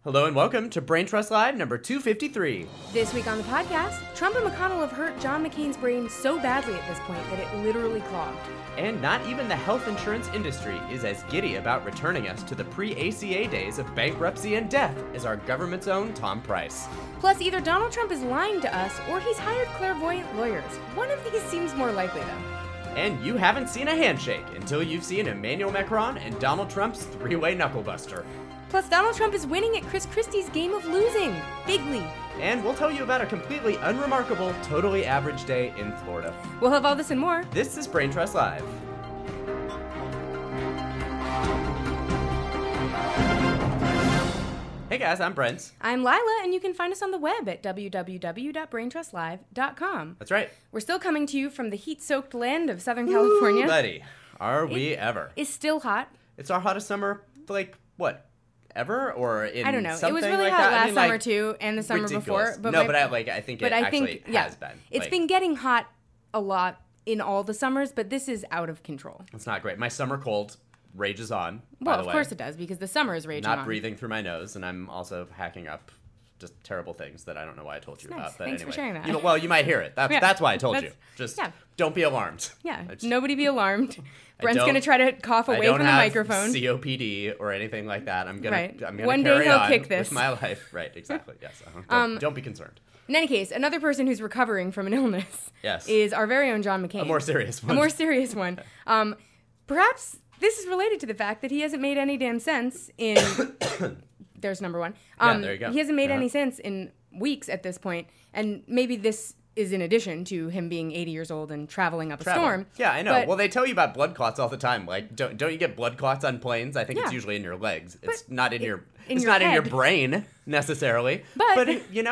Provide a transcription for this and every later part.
Hello and welcome to Brain Trust Live number 253. This week on the podcast, Trump and McConnell have hurt John McCain's brain so badly at this point that it literally clogged. And not even the health insurance industry is as giddy about returning us to the pre-ACA days of bankruptcy and death as our government's own Tom Price. Plus, either Donald Trump is lying to us or he's hired clairvoyant lawyers. One of these seems more likely, though. And you haven't seen a handshake until you've seen Emmanuel Macron and Donald Trump's three-way knucklebuster. Plus, Donald Trump is winning at Chris Christie's game of losing, bigly. And we'll tell you about a completely unremarkable, totally average day in Florida. We'll have all this and more. This is Brain Trust Live. Hey guys, I'm Brent. I'm Lila, and you can find us on the web at www.braintrustlive.com. That's right. We're still coming to you from the heat-soaked land of Southern California. Buddy, are we ever? It's still hot. It's our hottest summer, what? Ever? Or in I don't know. It was something really like hot that? last summer too, and the summer ridiculous. before. But I think it actually has been. It's been getting hot a lot in all the summers, but this is out of control. It's not great. My summer cold rages on. Well, of course it does, because the summer is raging on. Not breathing through my nose, and I'm also hacking up just terrible things that I don't know why I told you about. But Thanks anyway, for sharing that. You might hear it. That's why I told you. Just don't be alarmed. Yeah, nobody be alarmed. Brent's don't- going to try to cough away from the microphone. COPD or anything like that. I'm gonna One day carry he'll on kick this. with my life. Right, exactly. Yes. Don't be concerned. In any case, another person who's recovering from an illness Yes. is our very own John McCain. A more serious one. A more serious one. Perhaps this is related to the fact that he hasn't made any damn sense in... There's number one. There you go. He hasn't made any sense in weeks at this point, and maybe this is in addition to him being 80 years old and traveling up a storm. Yeah, I know. But, Well, they tell you about blood clots all the time. Like, don't you get blood clots on planes? I think it's usually in your legs. It's not in your in it's your not in your head. brain necessarily. But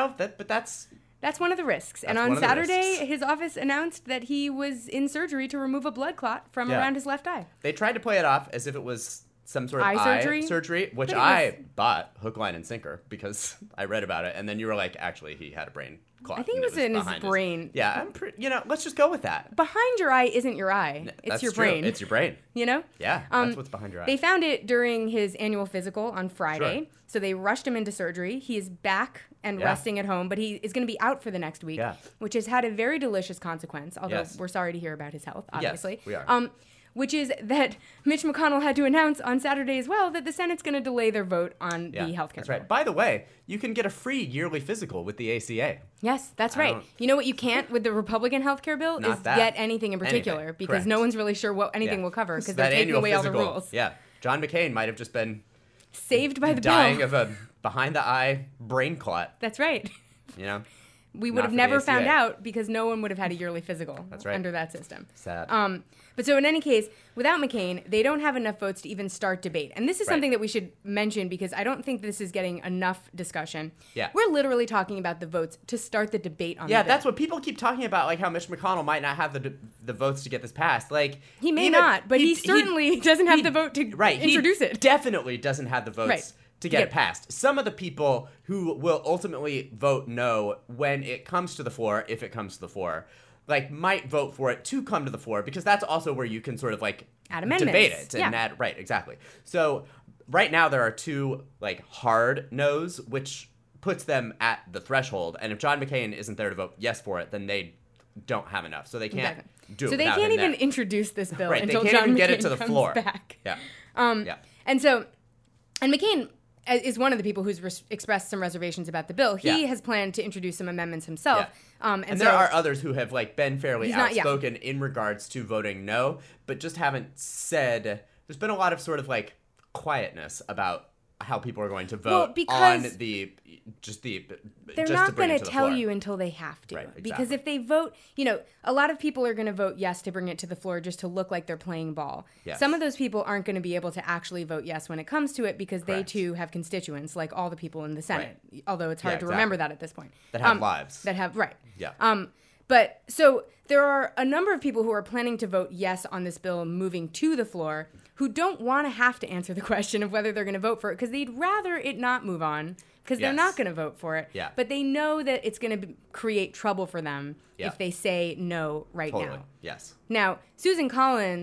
that's one of the risks. And That's on one of the Saturday, risks. his office announced that he was in surgery to remove a blood clot from around his left eye. They tried to play it off as if it was some sort of Eye surgery, which But it I was- bought hook, line, and sinker because I read about it, and then you were like, actually, he had a brain clot. I think and it was in his behind brain. Yeah, let's just go with that. Behind your eye isn't your eye. It's That's your true. brain. It's your brain. You know? Yeah, that's what's behind your eye. They found it during his annual physical on Friday. Sure. So they rushed him into surgery. He is back and resting at home, but he is going to be out for the next week, which has had a very delicious consequence, although we're sorry to hear about his health, obviously. Yes, we are. Which is that Mitch McConnell had to announce on Saturday as well that the Senate's going to delay their vote on the health care That's right. By the way, you can get a free yearly physical with the ACA. Yes, that's right. You know what you can't with the Republican health care bill is get anything in particular because Correct. no one's really sure what anything will cover because That they're taking annual away all physical, the rules. Yeah. John McCain might have just been Saved by the dying bill. of a behind-the-eye brain clot, That's right. you know? We would Not have for the never ACA. found out because no one would have had a yearly physical right. under that system. Sad. But so in any case, without McCain, they don't have enough votes to even start debate. And this is Right. something that we should mention because I don't think this is getting enough discussion. Yeah. We're literally talking about the votes to start the debate on the bill. That's what people keep talking about, like how Mitch McConnell might not have the votes to get this passed. Like He may not, but he certainly doesn't have the vote to introduce he it. Definitely doesn't have the votes Right. to get it passed. Some of the people who will ultimately vote no when it comes to the floor, if it comes to the floor, like might vote for it to come to the floor because that's also where you can sort of like Add amendments. debate it and add right, exactly. So right now there are two like hard no's, which puts them at the threshold. And if John McCain isn't there to vote yes for it, then they don't have enough. So they can't do it. So they without can't him even there. introduce this bill Right, they until can't John even get McCain it to the comes floor. back. Yeah. And so, and McCain is one of the people who's expressed some reservations about the bill. He has planned to introduce some amendments himself. And so, there are others who have like been fairly He's not- outspoken in regards to voting no, but just haven't said. There's been a lot of sort of like quietness about how people are going to vote on the they're just not to bring going it to the tell floor. you until they have to. Right, exactly. Because if they vote, a lot of people are going to vote yes to bring it to the floor just to look like they're playing ball. Yes. Some of those people aren't going to be able to actually vote yes when it comes to it because they Correct. too have constituents like all the people in the Senate. Right. Although it's hard to exactly. remember that at this point. That have lives. That have, right. Yeah. But so there are a number of people who are planning to vote yes on this bill moving to the floor who don't want to have to answer the question of whether they're going to vote for it because they'd rather it not move on because they're not going to vote for it. Yeah. But they know that it's going to create trouble for them Yeah. if they say no right Totally. now. Yes. Now, Susan Collins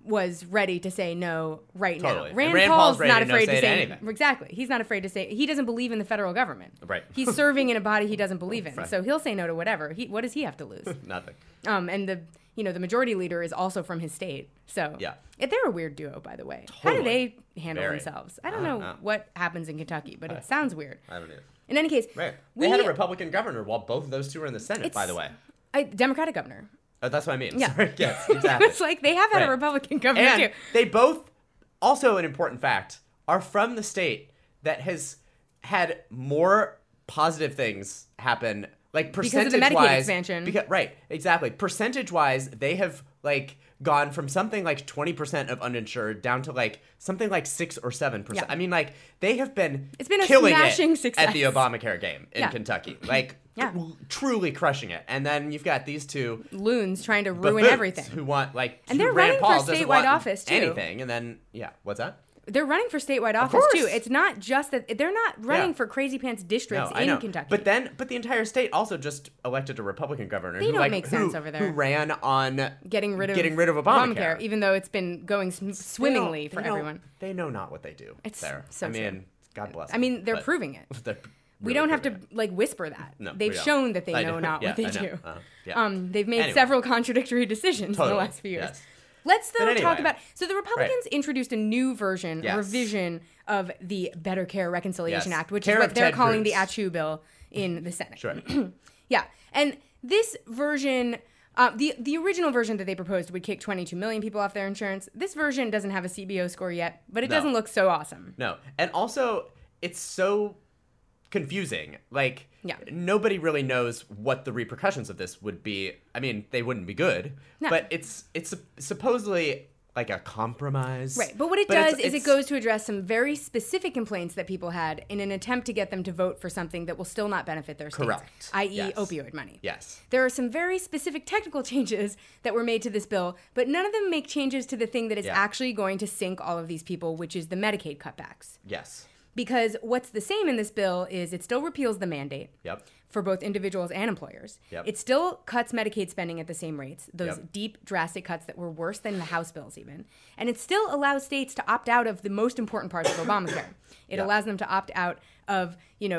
was ready to say no right Totally. now. And Rand Paul's ready not to no afraid say to to say anything. exactly. He's not afraid to say he doesn't believe in the federal government. Right. He's serving in a body he doesn't believe in, Right. so he'll say no to whatever. What does he have to lose? Nothing. And the majority leader is also from his state, so Yeah. They're a weird duo, by the way. How do Totally. they handle Very. themselves? I don't know what happens in Kentucky, but it sounds weird. I don't either. In any case, Right. They had a Republican governor while both of those two were in the Senate, by the way. A Democratic governor. Oh, that's what I mean. Yeah. Sorry. Yes, exactly. It's like they have had a Right. Republican governor And too. they both, also an important fact, are from the state that has had more positive things happen, like Because of the percentage-wise. Medicaid expansion. Right, exactly. Percentage-wise, they have, like, gone from something like 20% of uninsured down to, like, something like 6 or 7%. Yeah. I mean, like, they have been, It's been a killing smashing it success. at the Obamacare game in Yeah. Kentucky. Like, Yeah. truly crushing it. And then you've got these two Loons trying to ruin buffoons everything. who want, like, And they're Rand running for Paul doesn't statewide want office, too. anything. And then, yeah, what's that? They're running for statewide office course. too. It's not just that they're not running Yeah. for crazy pants districts I know. Kentucky. But the entire state also just elected a Republican governor They who, don't like, make who, sense over there. who ran on getting rid of Obamacare. even though it's been going swimmingly They for don't- everyone. They know not what they do. It's there. so I mean, true. God bless. I mean, them, they're but proving it. they're We really don't have to proving it. like whisper that. No, They've we don't. shown that they I know know. not what Yeah, they I know. do. Yeah. They've made Anyway. several contradictory decisions in Totally. the last few years. Yes. Let's though But talk anyway. about. So the Republicans introduced a new version, Yes. a revision of the Better Care Reconciliation Yes. Act, which Care is what of they're Ted calling the Cruz. ACHU bill in the Senate. Sure. Yeah, and this version, the original version that they proposed would kick 22 million people off their insurance. This version doesn't have a CBO score yet, but it No. doesn't look so awesome. No. And also, it's so confusing. Like, Yeah. nobody really knows what the repercussions of this would be. I mean, they wouldn't be good, No. but it's supposedly like a compromise. Right, but what it But does it's- is it goes to address some very specific complaints that people had in an attempt to get them to vote for something that will still not benefit their states, Correct. i.e. Yes. opioid money. Yes. There are some very specific technical changes that were made to this bill, but none of them make changes to the thing that is Yeah. actually going to sink all of these people, which is the Medicaid cutbacks. Yes. Because what's the same in this bill is it still repeals the mandate Yep. for both individuals and employers. Yep. It still cuts Medicaid spending at the same rates, those Yep. deep, drastic cuts that were worse than the House bills even. And it still allows states to opt out of the most important parts of Obamacare. It Yeah. allows them to opt out of,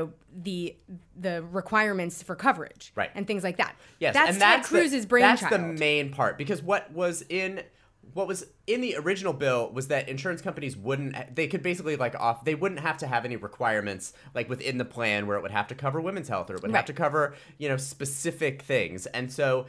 the requirements for coverage Right. and things like that. Yes, That's and Ted Cruz's brainchild. That's the main part, because what was in the original bill was that insurance companies they could basically they wouldn't have to have any requirements like within the plan where it would have to cover women's health or it would have Right. to cover specific things. And so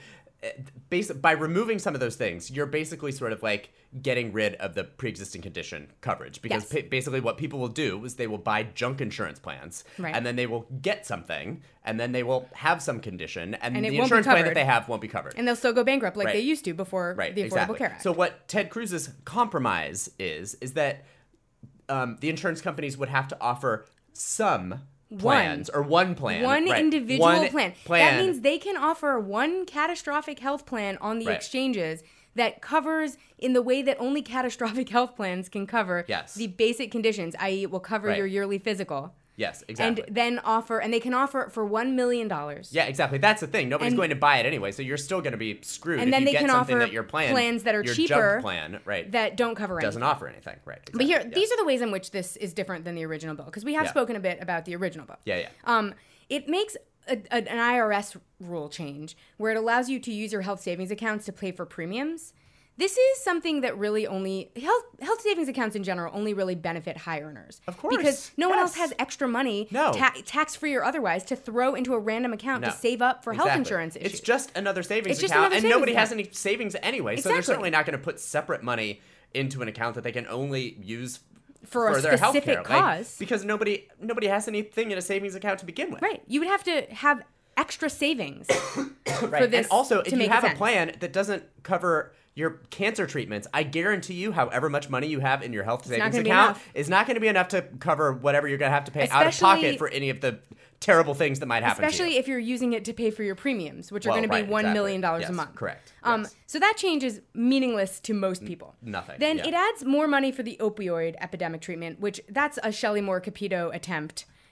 by removing some of those things, you're basically sort of like getting rid of the pre-existing condition coverage, because Yes. basically what people will do is they will buy junk insurance plans, Right. and then they will get something, and then they will have some condition, and it the won't be insurance plan that covered. they have won't be covered. And they'll still go bankrupt like Right. they used to before Right, the Affordable exactly. Care Act. So what Ted Cruz's compromise is that the insurance companies would have to offer some plans or one plan. One right. individual One plan. That means they can offer one catastrophic health plan on the Right. exchanges that covers in the way that only catastrophic health plans can cover Yes. the basic conditions, i.e. it will cover Right. your yearly physical. Yes, exactly. And then they can offer it for $1 million. Yeah, exactly. That's the thing. Nobody's And- going to buy it anyway, so you're still going to be screwed And if then you they get can something offer that your plans that are your cheaper junk plan, right, that don't cover anything. doesn't offer anything. Right. Exactly. But here, yeah. these are the ways in which this is different than the original bill, because we have Yeah. spoken a bit about the original bill. Yeah, yeah. It makes an IRS rule change where it allows you to use your health savings accounts to pay for premiums. This is something that really only health savings accounts in general only really benefit high earners. Of course, because no one else yes. has extra money, No. tax free or otherwise, to throw into a random account No. to save up for health Exactly. insurance issues. It's just another savings It's just account, another and savings nobody has account. any savings anyway, so they're Exactly. certainly not going to put separate money into an account that they can only use For a their specific healthcare, cause. because nobody has anything in a savings account to begin with. Right. You would have to have extra savings Right. for this And also, if to you make have sense. a plan that doesn't cover your cancer treatments, I guarantee you, however much money you have in your health not savings gonna be account enough. is not going to be enough to cover whatever you're going to have to pay out of Especially- pocket for any of the terrible things that might happen to Especially you. if you're using it to pay for your premiums, which are Well, going to be right, $1 exactly. million Yes, a month. correct. Yes. So that change is meaningless to most people. Nothing, Then yeah. it adds more money for the opioid epidemic treatment, which that's a Shelley Moore Capito attempt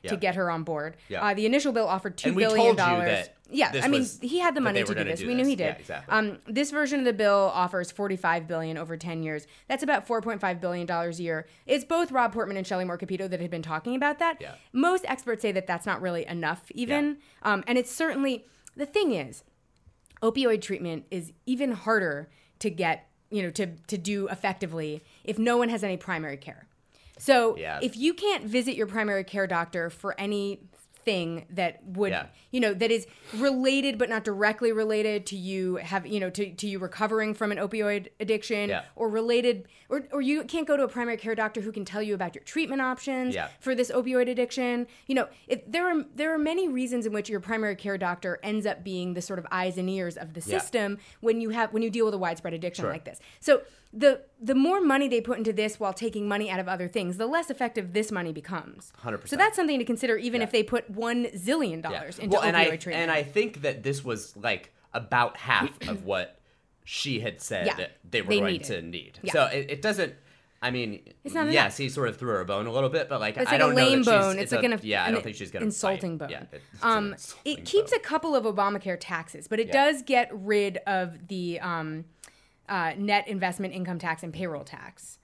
to get her on board. Yeah. The initial bill offered $2 and we billion. told you that he had the money they were to do gonna this. do We knew this. he did. Yeah, exactly. This version of the bill offers $45 billion over 10 years. That's about $4.5 billion a year. It's both Rob Portman and Shelley Moore Capito that had been talking about that. Yeah. Most experts say that that's not really enough even. And it's certainly, the thing is, opioid treatment is even harder to get, to do effectively if no one has any primary care. So if you can't visit your primary care doctor for anything that would, that is related but not directly related to you to you recovering from an opioid addiction, or related, or you can't go to a primary care doctor who can tell you about your treatment options for this opioid addiction. There are many reasons in which your primary care doctor ends up being the sort of eyes and ears of the system when you deal with a widespread addiction like this. So the more money they put into this while taking money out of other things, the less effective this money becomes. 100%. So that's something to consider, even if they put $1 zillion into opioid treatment. And I think that this was like about half of what she had said that they were going to need. Yeah. So it doesn't. I mean, it's not yes, he sort of threw her a bone a little bit, but like it's I don't a lame know that bone. It's like I don't think she's going to insulting fight. bone. Yeah, it keeps a couple of Obamacare taxes, but it does get rid of the net investment income tax and payroll tax.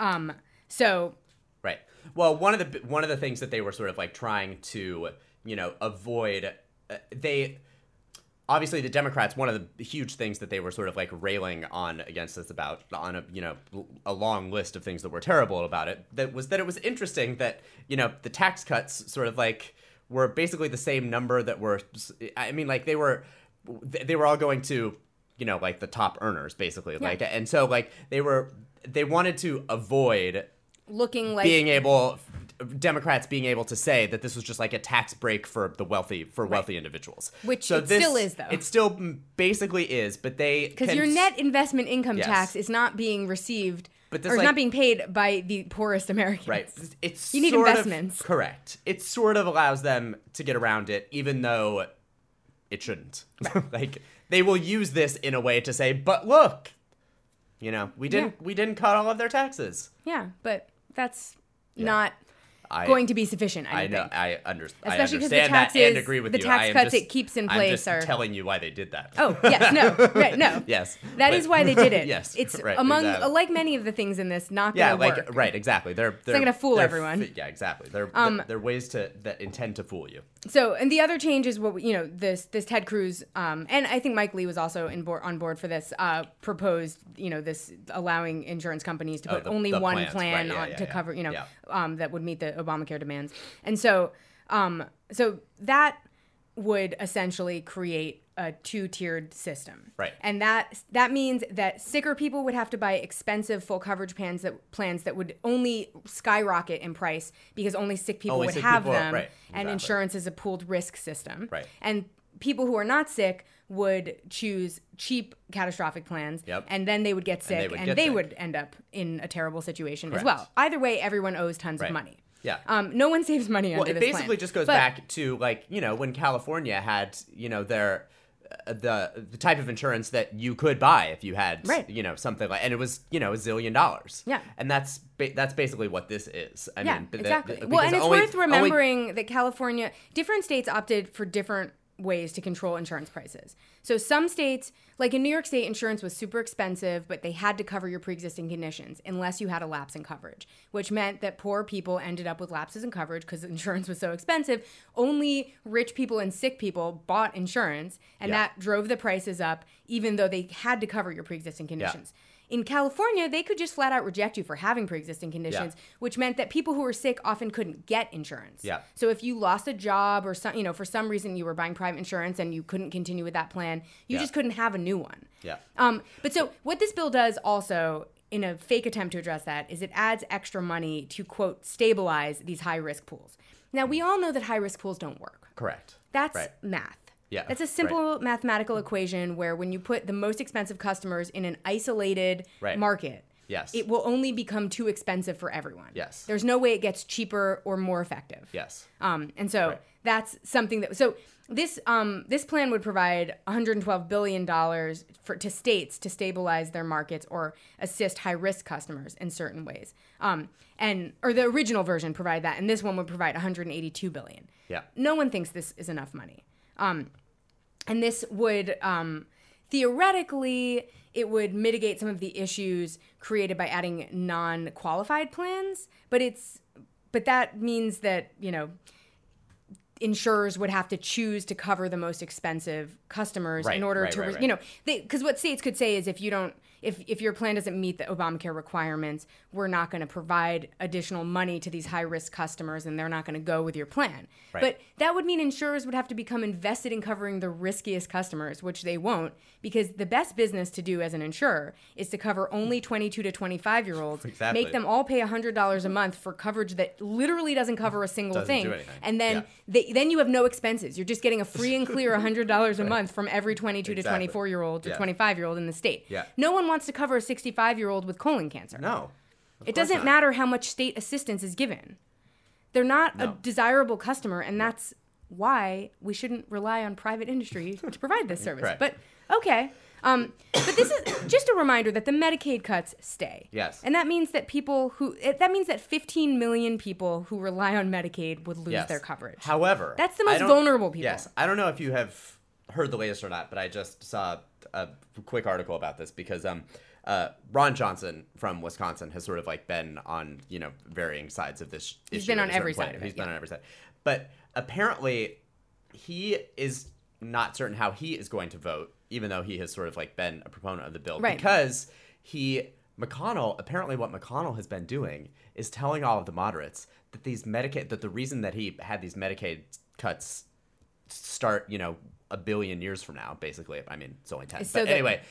Right. Well, one of the things that they were sort of like trying to avoid, obviously the Democrats, one of the huge things that they were sort of like railing on against us about, on a long list of things that were terrible about it, that it was interesting that the tax cuts sort of like were basically the same number that were, I mean, like they were all going to like the top earners basically, like, and so like they wanted to avoid looking like Democrats being able to say that this was just like a tax break for the wealthy, wealthy individuals. Which still is, though. It still basically is, but because your net investment income tax is not being received, or is not being paid by the poorest Americans. Right. You need investments. Correct. It sort of allows them to get around it, even though it shouldn't. Right. Like they will use this in a way to say, but look, we didn't cut all of their taxes. Yeah, but that's not going to be sufficient. I know. Think. I understand. Especially because the taxes, that and agree with the you. tax cuts it keeps in place I'm just telling you why they did that. Oh yes, no. Yes, that is why they did it. Yes, it's right, among exactly. like many of the things in this, not going to work. Right, exactly. They're not going to fool everyone. Yeah, exactly. They're ways that intend to fool you. So, and the other change is what this Ted Cruz, and I think Mike Lee was also on board for this, proposed this allowing insurance companies to put only one plans, plan right, to cover that would meet the Obamacare demands, and so that would essentially create a two-tiered system, right? And that means that sicker people would have to buy expensive full coverage plans that would only skyrocket in price because only sick people would have them, right, and exactly. Insurance is a pooled risk system, right? And people who are not sick would choose cheap catastrophic plans, and then they would get sick, and they would end up in a terrible situation as well. Either way, everyone owes tons of money. Yeah. No one saves money under this plan. Well, it basically just goes back to like, when California had, their the type of insurance that you could buy if you had, something like, and it was, $1 zillion. Yeah. And that's basically what this is. I mean, exactly. Well, and it's worth remembering that California, different states opted for different ways to control insurance prices. So some states, like in New York State, insurance was super expensive, but they had to cover your pre-existing conditions unless you had a lapse in coverage, which meant that poor people ended up with lapses in coverage because insurance was so expensive. Only rich people and sick people bought insurance, and that drove the prices up, even though they had to cover your pre-existing conditions. Yeah. In California, they could just flat out reject you for having pre-existing conditions, which meant that people who were sick often couldn't get insurance. Yeah. So if you lost a job or for some reason you were buying private insurance and you couldn't continue with that plan, you just couldn't have a new one. Yeah. But so what this bill does also, in a fake attempt to address that, is it adds extra money to, quote, stabilize these high-risk pools. Now, we all know that high-risk pools don't work. Correct. That's math. Yeah, that's a simple mathematical equation where when you put the most expensive customers in an isolated market, Yes. it will only become too expensive for everyone. Yes. There's no way it gets cheaper or more effective. Yes. And so that's something that this plan would provide $112 billion to states to stabilize their markets or assist high risk customers in certain ways. Or the original version provided that, and this one would provide $182 billion. Yeah. No one thinks this is enough money. And this would theoretically, it would mitigate some of the issues created by adding non-qualified plans, but that means that, insurers would have to choose to cover the most expensive customers in order to, because what states could say is if your plan doesn't meet the Obamacare requirements, we're not going to provide additional money to these high-risk customers, and they're not going to go with your plan. Right. But that would mean insurers would have to become invested in covering the riskiest customers, which they won't, because the best business to do as an insurer is to cover only 22 to 25-year-olds, Exactly. make them all pay $100 a month for coverage that literally doesn't cover a single thing, do anything. and then then you have no expenses. You're just getting a free and clear $100 a month from every 22 to 24-year-old or 25-year-old in the state. Yeah. No one wants to cover a 65-year-old with colon cancer. No. It doesn't matter how much state assistance is given. They're not a desirable customer, and that's why we shouldn't rely on private industry to provide this service. Correct. But okay. But this is just a reminder that the Medicaid cuts stay. Yes. And that means that 15 million people who rely on Medicaid would lose their coverage. However, that's the most vulnerable people. Yes. I don't know if you have heard the latest or not, but I just saw a quick article about this because Ron Johnson from Wisconsin has sort of been on, varying sides of this issue. He's been on every side of it. He's been on every side. But apparently he is not certain how he is going to vote, even though he has sort of been a proponent of the bill. Right. Because apparently what McConnell has been doing is telling all of the moderates that that the reason that he had these Medicaid cuts start, a billion years from now, basically. I mean, it's only 10. So but anyway,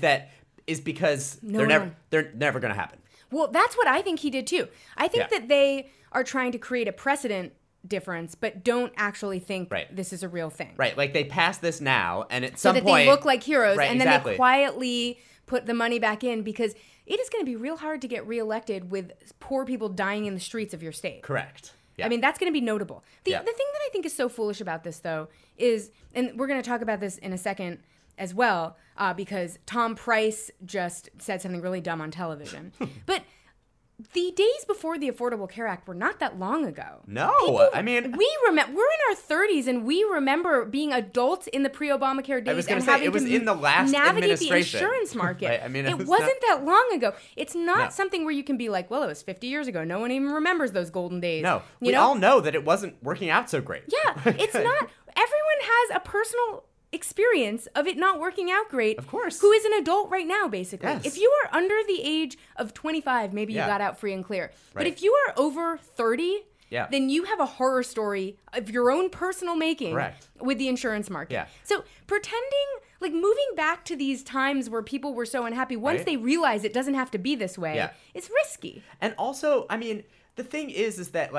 is because they're never going to happen. Well, that's what I think he did too. I think that they are trying to create a precedent difference, but don't actually think this is a real thing. Right. They pass this now, and at some point... point... So that they look like heroes, and then exactly. they quietly put the money back in, because it is going to be real hard to get reelected with poor people dying in the streets of your state. Correct. Yeah. I mean, that's going to be notable. The thing that I think is so foolish about this, though, is, and we're going to talk about this in a second as well, because Tom Price just said something really dumb on television. But the days before the Affordable Care Act were not that long ago. No, I mean... we're in our 30s, and we remember being adults in the pre-Obamacare days and having it was in the last navigate the administration. insurance market. Right? I mean, it wasn't that long ago. It's not something where you can be like, well, it was 50 years ago. No one even remembers those golden days. No, we all know that it wasn't working out so great. Yeah, it's not. Everyone has a personal experience of it not working out great. Of course. Who is an adult right now, basically. Yes. If you are under the age of 25, maybe you got out free and clear. But if you are over 30, then you have a horror story of your own personal making with the insurance market. Yeah. So pretending, moving back to these times where people were so unhappy, once they realize it doesn't have to be this way, it's risky. And also, I mean, the thing is that,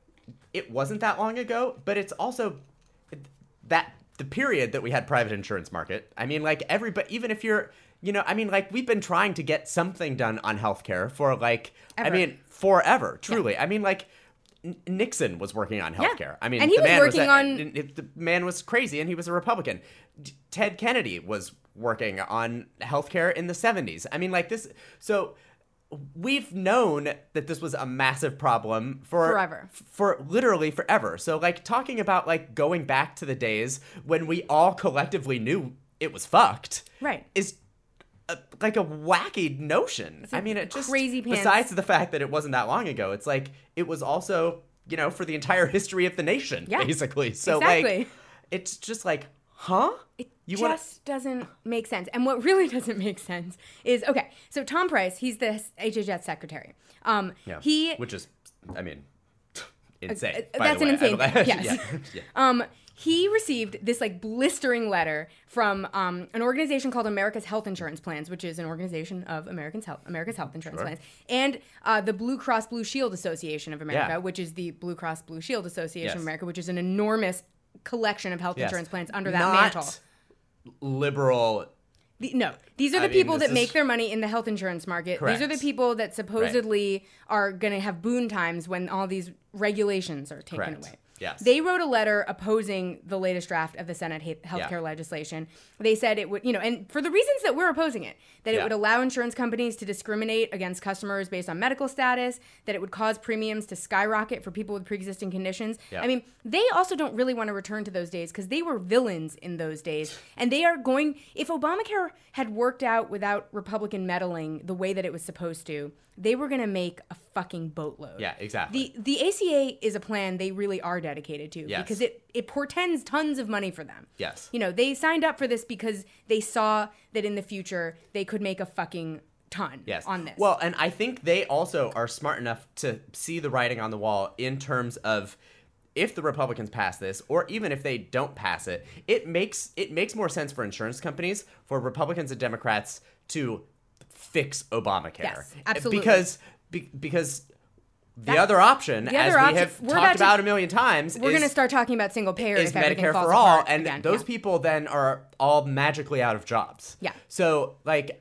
it wasn't that long ago, but it's also that the period that we had private insurance market. I mean, everybody, even if you're, we've been trying to get something done on healthcare for forever, truly. Yeah. I mean, Nixon was working on healthcare. Yeah. I mean, and he was working on... The man was crazy, and he was a Republican. Ted Kennedy was working on healthcare in the 70s. I mean, this... So... We've known that this was a massive problem for literally forever. So talking about talking back to the days when we all collectively knew it was fucked, is a wacky notion. I mean, it just crazy pants. Besides the fact that it wasn't that long ago, it's it was also for the entire history of the nation, basically. So exactly. It's just huh? It doesn't make sense. And what really doesn't make sense is, okay, so Tom Price, he's the HHS secretary. Which is, I mean, insane. That's an insane thing, yes. Yeah. He received this blistering letter from an organization called America's Health Insurance Plans, which is an organization of America's health insurance plans, and the Blue Cross Blue Shield Association of America, which is the Blue Cross Blue Shield Association of America, which is an enormous collection of health insurance plans under that mantle. Liberal These are the people that make their money in the health insurance market. Correct. These are the people that supposedly are going to have boon times when all these regulations are taken away. Yes. They wrote a letter opposing the latest draft of the Senate healthcare legislation. They said it would, and for the reasons that we're opposing it, that it would allow insurance companies to discriminate against customers based on medical status, that it would cause premiums to skyrocket for people with pre-existing conditions. Yeah. I mean, they also don't really want to return to those days because they were villains in those days. And they are going, if Obamacare had worked out without Republican meddling the way that it was supposed to, they were going to make a fucking boatload. Yeah, exactly. The ACA is a plan they really are dedicated to because it portends tons of money for them. Yes. They signed up for this because they saw that in the future they could make a fucking ton on this. Well, and I think they also are smart enough to see the writing on the wall in terms of if the Republicans pass this, or even if they don't pass it, it makes more sense for insurance companies, for Republicans and Democrats to fix Obamacare. Yes, absolutely. Because the other option, as we have talked about a million times, we're going to start talking about single payer is if everything Medicare falls for all, apart and again. those people then are all magically out of jobs. Yeah. So,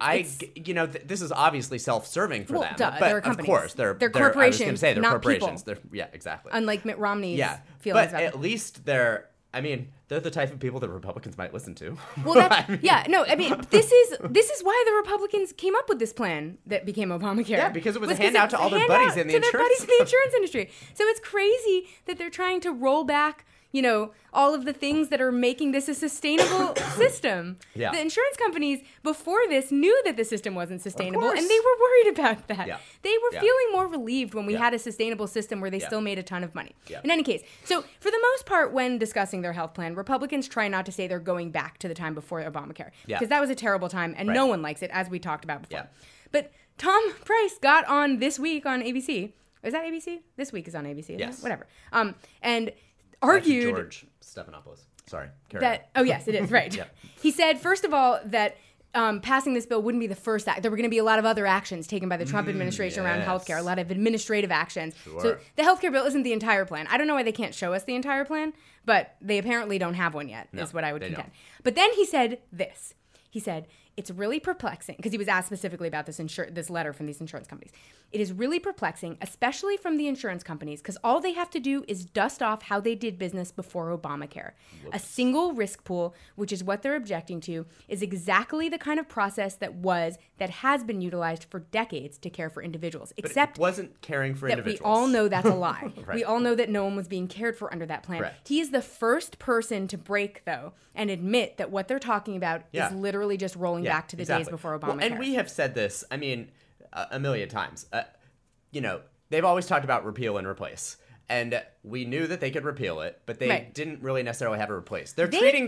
this is obviously self-serving for them. Duh, but they're companies. Of course, they're corporations. I was going to say they're not corporations. People. Exactly. Unlike Mitt Romney's but feelings about at least they're the type of people that Republicans might listen to. Well, this is why the Republicans came up with this plan that became Obamacare. Yeah, because it was a handout to all their buddies in the insurance industry. So it's crazy that they're trying to roll back, all of the things that are making this a sustainable system. Yeah. The insurance companies before this knew that the system wasn't sustainable, and they were worried about that. Yeah. They were feeling more relieved when we had a sustainable system where they still made a ton of money. Yeah. In any case, so for the most part, when discussing their health plan, Republicans try not to say they're going back to the time before Obamacare. Because that was a terrible time, and no one likes it, as we talked about before. Yeah. But Tom Price got on This Week on ABC. Is that ABC? This Week is on ABC. Isn't Yes. It? Whatever. And argued George Stephanopoulos. Sorry. Oh, yes, it is. Right. Yeah. He said, first of all, that passing this bill wouldn't be the first act. There were going to be a lot of other actions taken by the Trump administration around healthcare, a lot of administrative actions. Sure. So the healthcare bill isn't the entire plan. I don't know why they can't show us the entire plan, but they apparently don't have one yet, is what I would contend. Don't. But then he said this. He said, it's really perplexing, because he was asked specifically about this letter from these insurance companies. It is really perplexing, especially from the insurance companies, because all they have to do is dust off how they did business before Obamacare. Whoops. A single risk pool, which is what they're objecting to, is exactly the kind of process that has been utilized for decades to care for individuals. Except it wasn't caring for that individuals. we all know that's a lie. Right. We all know that no one was being cared for under that plan. Correct. He is the first person to break, though, and admit that what they're talking about is literally just rolling back to the days before Obamacare. Well, and we have said this, a million times. They've always talked about repeal and replace. And we knew that they could repeal it, but they didn't really necessarily have it replaced. They're treating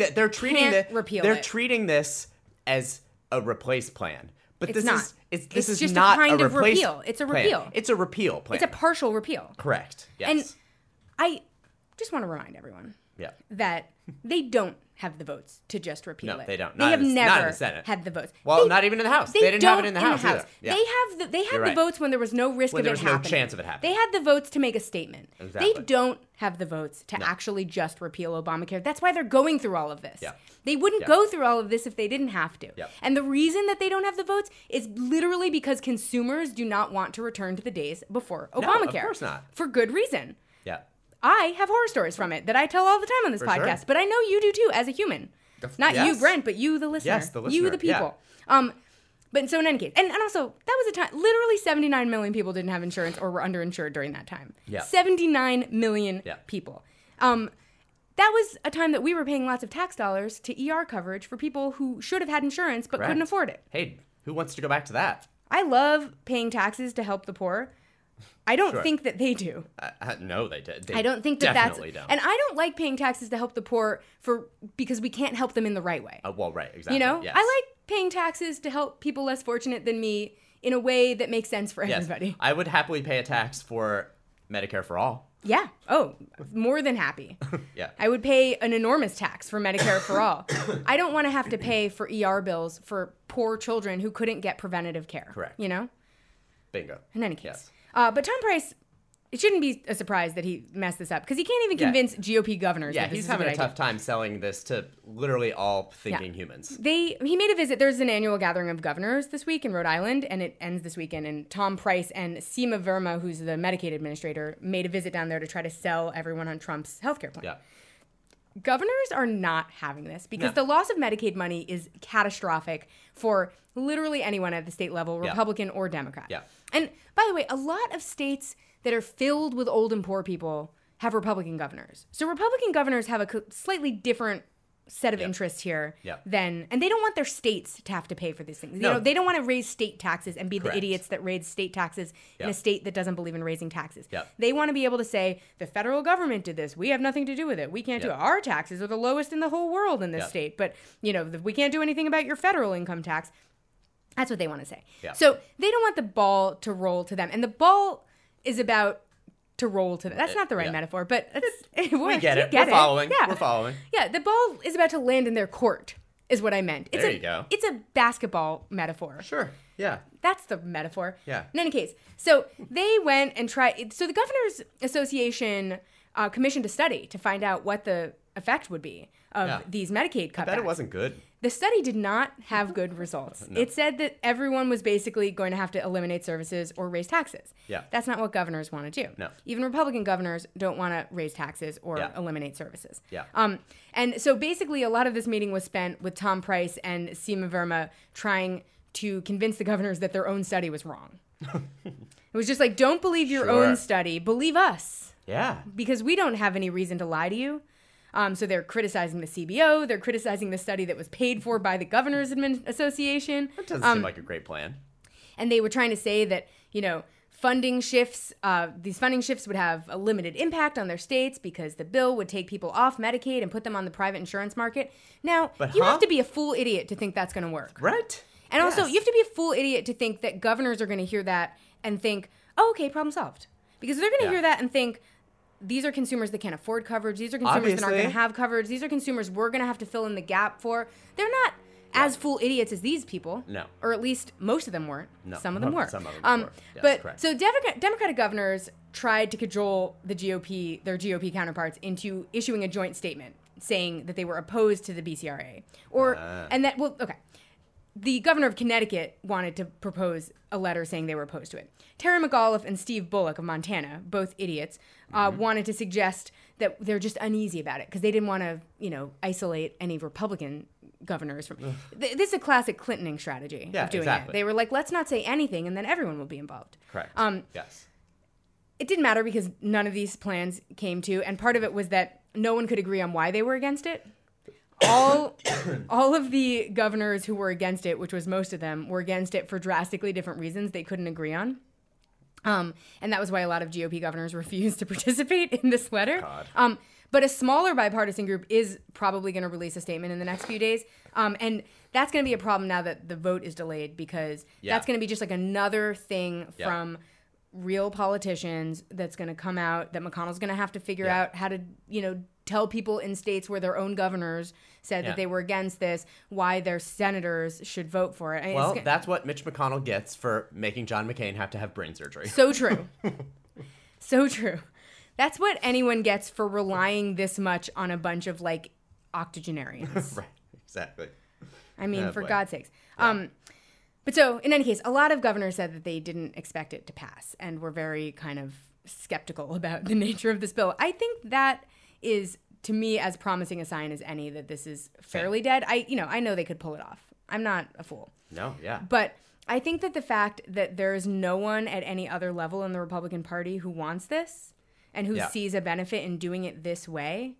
this as a replace plan. But this is just not a kind a of replace repeal. It's a repeal. Plan. It's a repeal plan. It's a partial repeal. Correct. Yes. And I just want to remind everyone that they don't have the votes to just repeal it. No, they don't. They have never not in the Senate. had the votes. Well, not even in the House. They didn't have it in the House either. Yeah. They had the votes when there was no risk of it happening. There was no chance of it happening. They had the votes to make a statement. Exactly. They don't have the votes to actually just repeal Obamacare. That's why they're going through all of this. Yeah. They wouldn't go through all of this if they didn't have to. Yeah. And the reason that they don't have the votes is literally because consumers do not want to return to the days before Obamacare. No, of course not. For good reason. Yeah. I have horror stories from it that I tell all the time on this podcast, but I know you do too as a human. Not you, Brent, but you, the listener. Yes, the listener. You, the people. Yeah. But so in any case, and also, that was a time, literally 79 million people didn't have insurance or were underinsured during that time. Yeah. 79 million people. That was a time that we were paying lots of tax dollars to ER coverage for people who should have had insurance but couldn't afford it. Hey, who wants to go back to that? I love paying taxes to help the poor. I don't think that they do. No, they did. I don't think that definitely that's... don't. And I don't like paying taxes to help the poor because we can't help them in the right way. Well, right, exactly. Yes. I like paying taxes to help people less fortunate than me in a way that makes sense for everybody. Yes. I would happily pay a tax for Medicare for all. Yeah. Oh, more than happy. Yeah. I would pay an enormous tax for Medicare for all. I don't want to have to pay for ER bills for poor children who couldn't get preventative care. Correct. You know? Bingo. In any case. Yes. But Tom Price it shouldn't be a surprise that he messed this up because he can't even convince GOP governors. Yeah, that this he's is having a a good tough idea. time selling this to literally all thinking humans. He made a visit. There's an annual gathering of governors this week in Rhode Island, and it ends this weekend. And Tom Price and Seema Verma, who's the Medicaid administrator, made a visit down there to try to sell everyone on Trump's healthcare plan. Yeah. Governors are not having this because the loss of Medicaid money is catastrophic for literally anyone at the state level, Republican or Democrat. Yeah. And by the way, a lot of states that are filled with old and poor people have Republican governors. So Republican governors have a slightly different set of interests here than, and they don't want their states to have to pay for these things. You know, they don't want to raise state taxes and be the idiots that raise state taxes in a state that doesn't believe in raising taxes. They want to be able to say, the federal government did this. We have nothing to do with it. We can't do it. Our taxes are the lowest in the whole world in this state. But, you know, we can't do anything about your federal income tax. That's what they want to say. So they don't want the ball to roll to them. And the ball is about to roll to them. That's not the right metaphor, but it works. We get it. We're following. Yeah. We're following. Yeah, the ball is about to land in their court, is what I meant. There you go. It's a basketball metaphor. Sure. Yeah. That's the metaphor. Yeah. In any case, so they went and tried. So the Governors Association commissioned a study to find out what the effect would be of these Medicaid cutbacks. I bet it wasn't good. The study did not have good results. No. It said that everyone was basically going to have to eliminate services or raise taxes. Yeah. That's not what governors want to do. No. Even Republican governors don't want to raise taxes or eliminate services. Yeah. And so basically a lot of this meeting was spent with Tom Price and Seema Verma trying to convince the governors that their own study was wrong. It was just like, don't believe your own study, believe us. Yeah. Because we don't have any reason to lie to you. So they're criticizing the CBO. They're criticizing the study that was paid for by the Governors Association. That doesn't seem like a great plan. And they were trying to say that, you know, funding shifts, these funding shifts would have a limited impact on their states because the bill would take people off Medicaid and put them on the private insurance market. Now, you have to be a fool idiot to think that's going to work. Right. And also, you have to be a fool idiot to think that governors are going to hear that and think, oh, okay, problem solved. Because they're going to hear that and think, these are consumers that can't afford coverage. These are consumers that aren't going to have coverage. These are consumers we're going to have to fill in the gap for. They're not as fool idiots as these people. No. Or at least most of them weren't. No. Some of them were. Some of them were. Yes, but correct. so Democratic governors tried to cajole the GOP, their GOP counterparts, into issuing a joint statement saying that they were opposed to the BCRA. The governor of Connecticut wanted to propose a letter saying they were opposed to it. Terry McAuliffe and Steve Bullock of Montana, both idiots, wanted to suggest that they're just uneasy about it because they didn't want to, you know, isolate any Republican governors from. This is a classic Clintoning strategy of doing it. They were like, let's not say anything, and then everyone will be involved. Correct. Yes. It didn't matter because none of these plans came to, and part of it was that no one could agree on why they were against it. All of the governors who were against it, which was most of them, were against it for drastically different reasons they couldn't agree on. And that was why a lot of GOP governors refused to participate in this letter. God. But a smaller bipartisan group is probably going to release a statement in the next few days. And that's going to be a problem now that the vote is delayed because that's going to be just like another thing from real politicians that's going to come out that McConnell's going to have to figure out how to, you know, tell people in states where their own governors said that they were against this, why their senators should vote for it. I mean, that's what Mitch McConnell gets for making John McCain have to have brain surgery. So true. So true. That's what anyone gets for relying this much on a bunch of, like, octogenarians. Right. Exactly. I mean, for God's sakes. Yeah. But so, in any case, a lot of governors said that they didn't expect it to pass and were very kind of skeptical about the nature of this bill. I think that is, to me, as promising a sign as any that this is fairly dead. I know they could pull it off. I'm not a fool. No, yeah. But I think that the fact that there is no one at any other level in the Republican Party who wants this and who sees a benefit in doing it this way,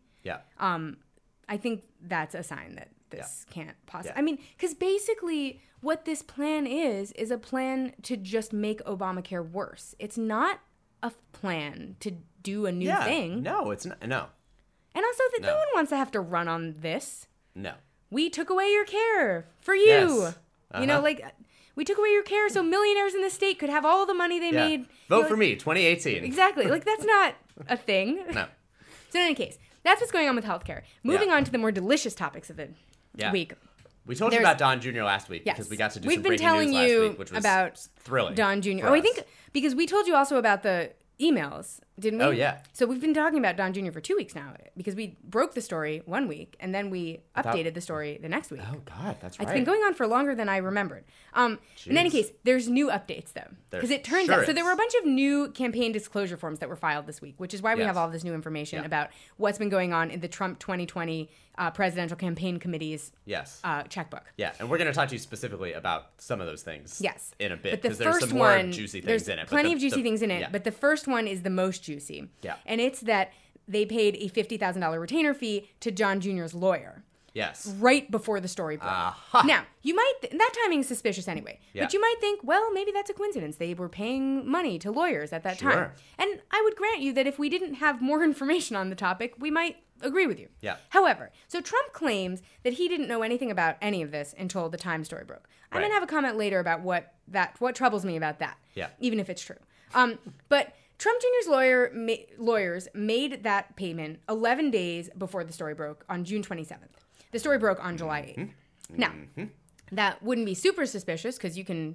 I think that's a sign that this can't possibly. I mean, because basically what this plan is a plan to just make Obamacare worse. It's not a plan to do a new thing. No, it's not. No. And also that no one wants to have to run on this. No. We took away your care for you. Yes. You know, like, we took away your care so millionaires in the state could have all the money they made. Vote for me, 2018. Exactly. Like, that's not a thing. No. So in any case, that's what's going on with healthcare. Moving on to the more delicious topics of the week. We told you about Don Jr. last week because we got to do some breaking news last week, which was about thrilling. Don Jr. Oh, I think because we told you also about the emails, didn't we? Oh, yeah. So we've been talking about Don Jr. for 2 weeks now because we broke the story 1 week and then we updated the story the next week. Oh, God, that's right. It's been going on for longer than I remembered. In any case, there's new updates, though. Because it turns out... So there were a bunch of new campaign disclosure forms that were filed this week, which is why we have all this new information about what's been going on in the Trump 2020 Presidential Campaign Committee's checkbook. Yeah, and we're going to talk to you specifically about some of those things in a bit, because there's some more juicy things in it. Plenty of juicy things in it, but the first one is the most juicy. Yeah. And it's that they paid a $50,000 retainer fee to John Jr.'s lawyer. Yes. Right before the story broke. Now, you might... that timing is suspicious anyway. Yeah. But you might think, well, maybe that's a coincidence. They were paying money to lawyers at that time. And I would grant you that if we didn't have more information on the topic, we might agree with you. Yeah. However, so Trump claims that he didn't know anything about any of this until the Times story broke. I'm going to have a comment later about what troubles me about that. Yeah. Even if it's true. But... Trump Jr.'s lawyers made that payment 11 days before the story broke on June 27th. The story broke on July 8th. Now, that wouldn't be super suspicious because you can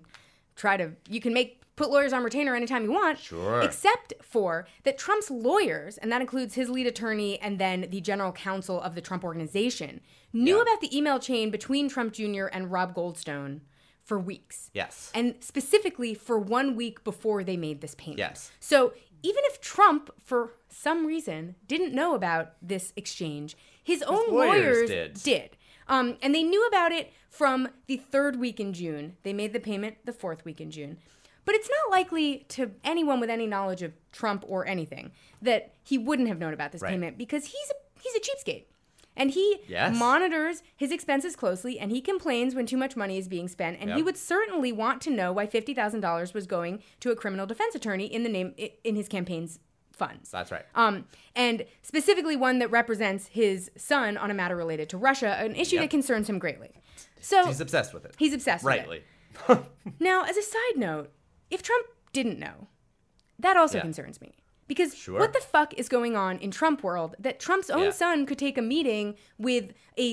put lawyers on retainer anytime you want. Sure. Except for that Trump's lawyers, and that includes his lead attorney and then the general counsel of the Trump Organization, knew about the email chain between Trump Jr. and Rob Goldstone for weeks. Yes. And specifically for 1 week before they made this payment. Yes. So even if Trump, for some reason, didn't know about this exchange, his own lawyers did. And they knew about it from the 3rd week in June. They made the payment the 4th week in June. But it's not likely to anyone with any knowledge of Trump or anything that he wouldn't have known about this payment because he's a cheapskate. And he monitors his expenses closely, and he complains when too much money is being spent. And he would certainly want to know why $50,000 was going to a criminal defense attorney in his campaign's funds. That's right. And specifically one that represents his son on a matter related to Russia, an issue that concerns him greatly. So he's obsessed with it. He's obsessed with it. Rightly. Now, as a side note, if Trump didn't know, that also concerns me. Because what the fuck is going on in Trump world that Trump's own son could take a meeting with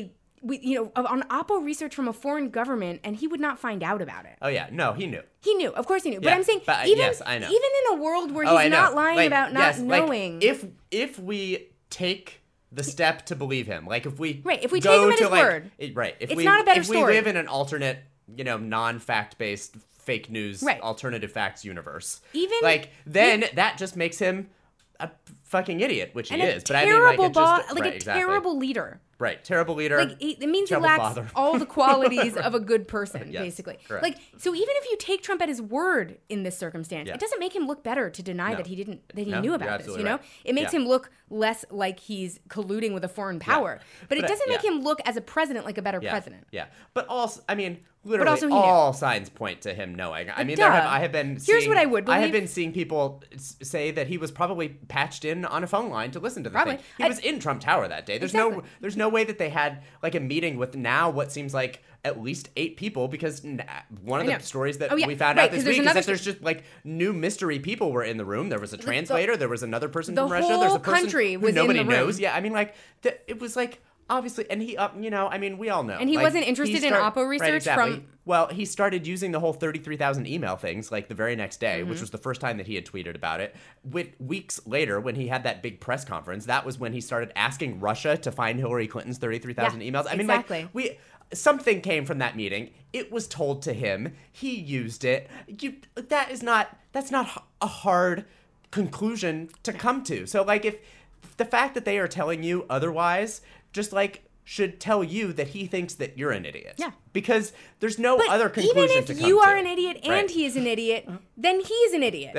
on Oppo research from a foreign government and he would not find out about it? Oh, yeah. No, he knew. He knew. Of course he knew. Yeah, but I'm saying, I know. Even in a world where he's not lying about not knowing. If we take the step to believe him, like if we take him at his word. If not a better if story. we live in an alternate, non-fact based fake news, alternative facts universe, then that just makes him a fucking idiot, which he is. But I mean, terrible leader. Right, terrible leader. It means he lacks all the qualities of a good person, basically. Correct. So even if you take Trump at his word in this circumstance, it doesn't make him look better to deny that he knew about this. Right. It makes him look less like he's colluding with a foreign power, but it doesn't make him look as a president like a better president. Yeah, but also, I mean, literally all signs point to him knowing. I mean, I have been. Here's what I would believe. I have been seeing people say that he was probably patched in on a phone line to listen to the thing. He was in Trump Tower that day. There's no way that they had like a meeting with now what seems like at least 8 people, because one of the stories that we found out this week is that there's just like new mystery people were in the room. There was a translator. There was another person from Russia. There's a person who nobody knows. Yeah, I mean, like it was like obviously, and he I mean, we all know. And he wasn't interested in Oppo research from. Well, he started using the whole 33,000 email things like the very next day, which was the first time that he had tweeted about it. Weeks later, when he had that big press conference, that was when he started asking Russia to find Hillary Clinton's 33,000 emails. I mean, something came from that meeting. It was told to him. He used it. That's not a hard conclusion to come to. So, like, if the fact that they are telling you otherwise, just like should tell you that he thinks that you're an idiot. Yeah. Because there's no other conclusion to come to. Even if you are an idiot and he is an idiot, then he is an idiot.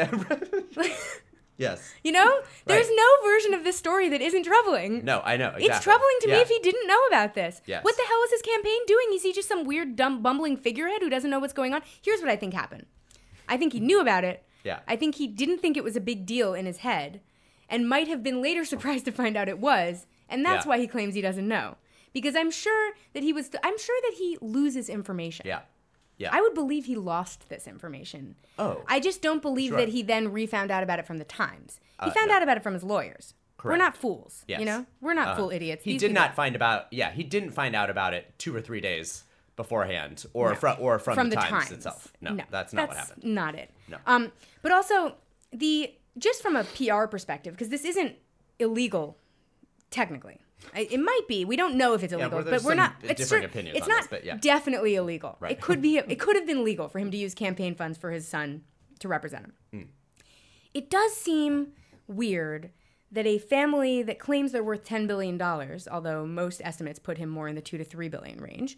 Yes. There's no version of this story that isn't troubling. No, I know. Exactly. It's troubling to me if he didn't know about this. Yes. What the hell is his campaign doing? Is he just some weird, dumb, bumbling figurehead who doesn't know what's going on? Here's what I think happened. I think he knew about it. Yeah. I think he didn't think it was a big deal in his head and might have been later surprised to find out it was, and that's why he claims he doesn't know. Because I'm sure that he loses information. Yeah. Yeah. I would believe he lost this information. Oh. I just don't believe that he then refound out about it from the Times. He found out about it from his lawyers. Correct. We're not fools. Yes. We're not fool idiots. He didn't find out about it 2 or 3 days beforehand or from the Times itself. No, that's not what happened. Not it. No. But also the just from a PR perspective, because this isn't illegal, technically. It might be. We don't know if it's illegal, but we're not. It's different opinions it's on not this, but yeah. definitely illegal. Right. It could be. It could have been legal for him to use campaign funds for his son to represent him. It does seem weird that a family that claims they're worth $10 billion, although most estimates put him more in the $2 to $3 billion range,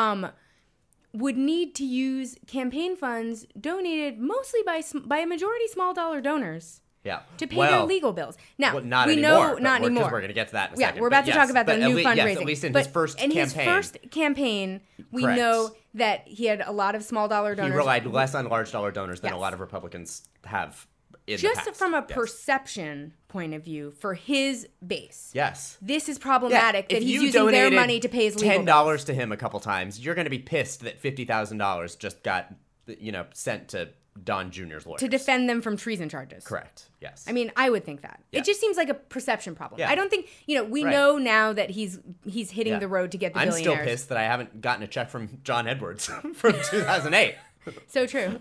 would need to use campaign funds donated mostly by a majority small dollar donors. Yeah. To pay their legal bills. Now, not we anymore, know not anymore. We're going to get to that in a yeah, second. we're about to talk about the new fundraising. Yes, at least in his first campaign. In his first campaign, we know that he had a lot of small dollar donors. He relied less on large dollar donors than Yes. a lot of Republicans have in Just the past. from a perception point of view, for his base. Yes. This is problematic that If he's you using their donated money to pay his legal $10 bills. to him a couple times, you're going to be pissed that $50,000 just got, sent to Don Jr.'s lawyers. To defend them from treason charges. Correct. Yes. I mean, I would think that. Yeah. It just seems like a perception problem. Yeah. I don't think, we Right. know now that he's hitting Yeah. the road to get the I'm billionaires. still pissed that I haven't gotten a check from John Edwards from 2008. So true.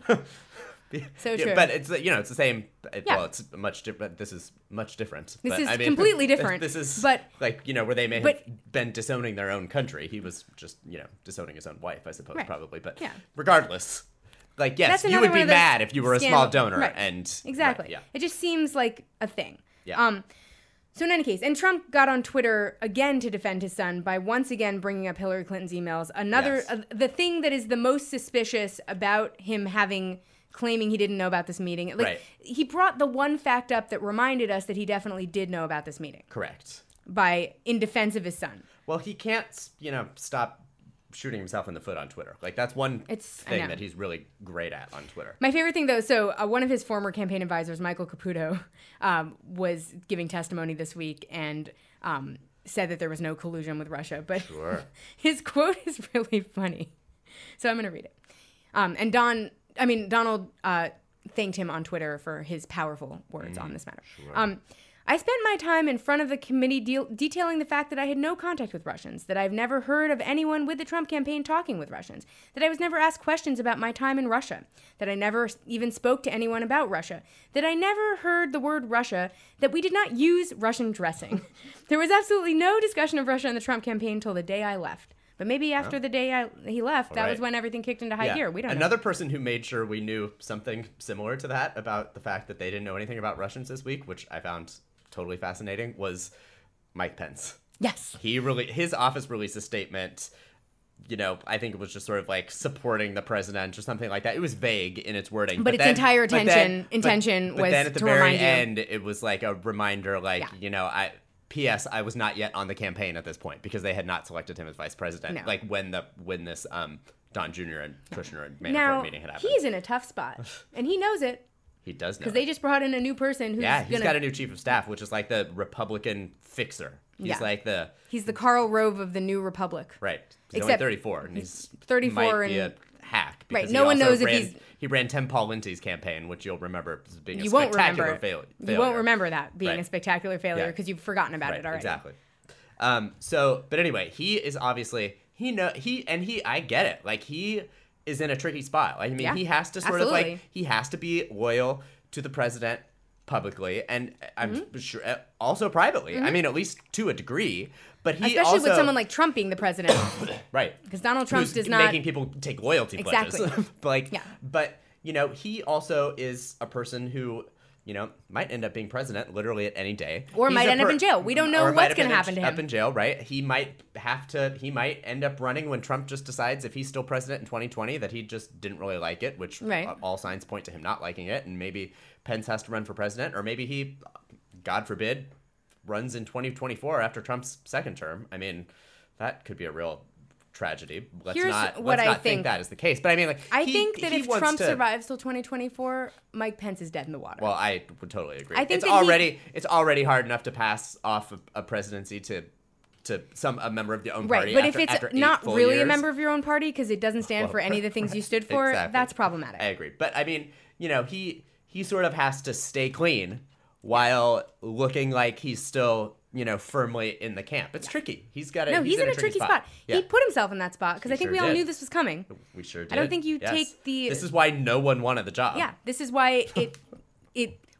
So true. But it's it's the same. Yeah. Well, it's much different. This is much different. This but, is I mean, completely different. This is but where they may but- have been disowning their own country. He was just disowning his own wife, I suppose, Right. probably. But Yeah. regardless, yes, That's you another would one be of those mad if you were a small scandal- donor Right. and Exactly. right, yeah. It just seems like a thing. Yeah. So in any case, and Trump got on Twitter again to defend his son by once again bringing up Hillary Clinton's emails. Another, Yes. the thing that is the most suspicious about him claiming he didn't know about this meeting. Right. He brought the one fact up that reminded us that he definitely did know about this meeting Correct. in defense of his son. Well, he can't, stop shooting himself in the foot on Twitter. That's one I thing know. that he's really great at on Twitter. My favorite thing, though, so one of his former campaign advisors, Michael Caputo, was giving testimony this week and said that there was no collusion with Russia. But Sure. his quote is really funny. So I'm going to read it. And Donald thanked him on Twitter for his powerful words on this matter. Sure. I spent my time in front of the committee detailing the fact that I had no contact with Russians, that I've never heard of anyone with the Trump campaign talking with Russians, that I was never asked questions about my time in Russia, that I never even spoke to anyone about Russia, that I never heard the word Russia, that we did not use Russian dressing. There was absolutely no discussion of Russia in the Trump campaign until the day I left. But maybe after the day he left, that was when everything kicked into high gear. We don't know. Another person who made sure we knew something similar to that about the fact that they didn't know anything about Russians this week, which I found totally fascinating, was Mike Pence. Yes. His office released a statement, I think it was just sort of supporting the president or something like that. It was vague in its wording. But its entire intention was then at the to very remind you. end, it was a reminder, P.S. I was not yet on the campaign at this point because they had not selected him as vice president. No. When this Don Jr. and Kushner and Manafort Now, meeting had happened. he's in a tough spot, and he knows it. He does know. Because they just brought in a new person who's he's got a new chief of staff, which is the Republican fixer. He's he's the Karl Rove of the New Republic. Right. He's only 34, and he's 34 might be and- a hack. Right, Because no he one also knows if ran, he's- He ran Tim Pawlenty's campaign, which you'll remember as being a You won't spectacular remember failure. You won't remember that being Right. a spectacular failure Yeah. because you've forgotten about Right, it already. exactly. But anyway, he is obviously I get it. He is in a tricky spot. Yeah, he has to sort absolutely. of he has to be loyal to the president publicly, and I'm Mm-hmm. sure also privately. I mean, at least to a degree. But he Especially also, with someone like Trump being the president. right, Because Donald Trump who's does not. making people take loyalty Exactly. pledges. Yeah. But he also is a person who might end up being president literally at any day, Or He's might a end up in jail. We don't know or might what's have gonna been happen to him. Up in jail, right? He might end up running when Trump just decides if he's still president in 2020 that he just didn't really like it, which Right. all signs point to him not liking it, and maybe Pence has to run for president, or maybe he, God forbid, runs in 2024 after Trump's second term. I mean, that could be a real tragedy. Let's Here's not what I think think. that is the case. But I mean, I think that he if wants Trump to, survives till 2024, Mike Pence is dead in the water. well, I would totally agree. I think it's that it's already hard enough to pass off a presidency to a member of your own party. Right, but after, if after it's 8 not full really a years. member of your own party because it doesn't stand for any of the things you stood for, Exactly. that's problematic. I agree. But I mean, he sort of has to stay clean while looking like he's still, firmly in the camp. It's tricky. He's in a tricky spot. He put himself in that spot because I think sure we all did. knew this was coming. We sure did. I don't think you Yes. take the. This is why no one wanted the job. Yeah, this is why it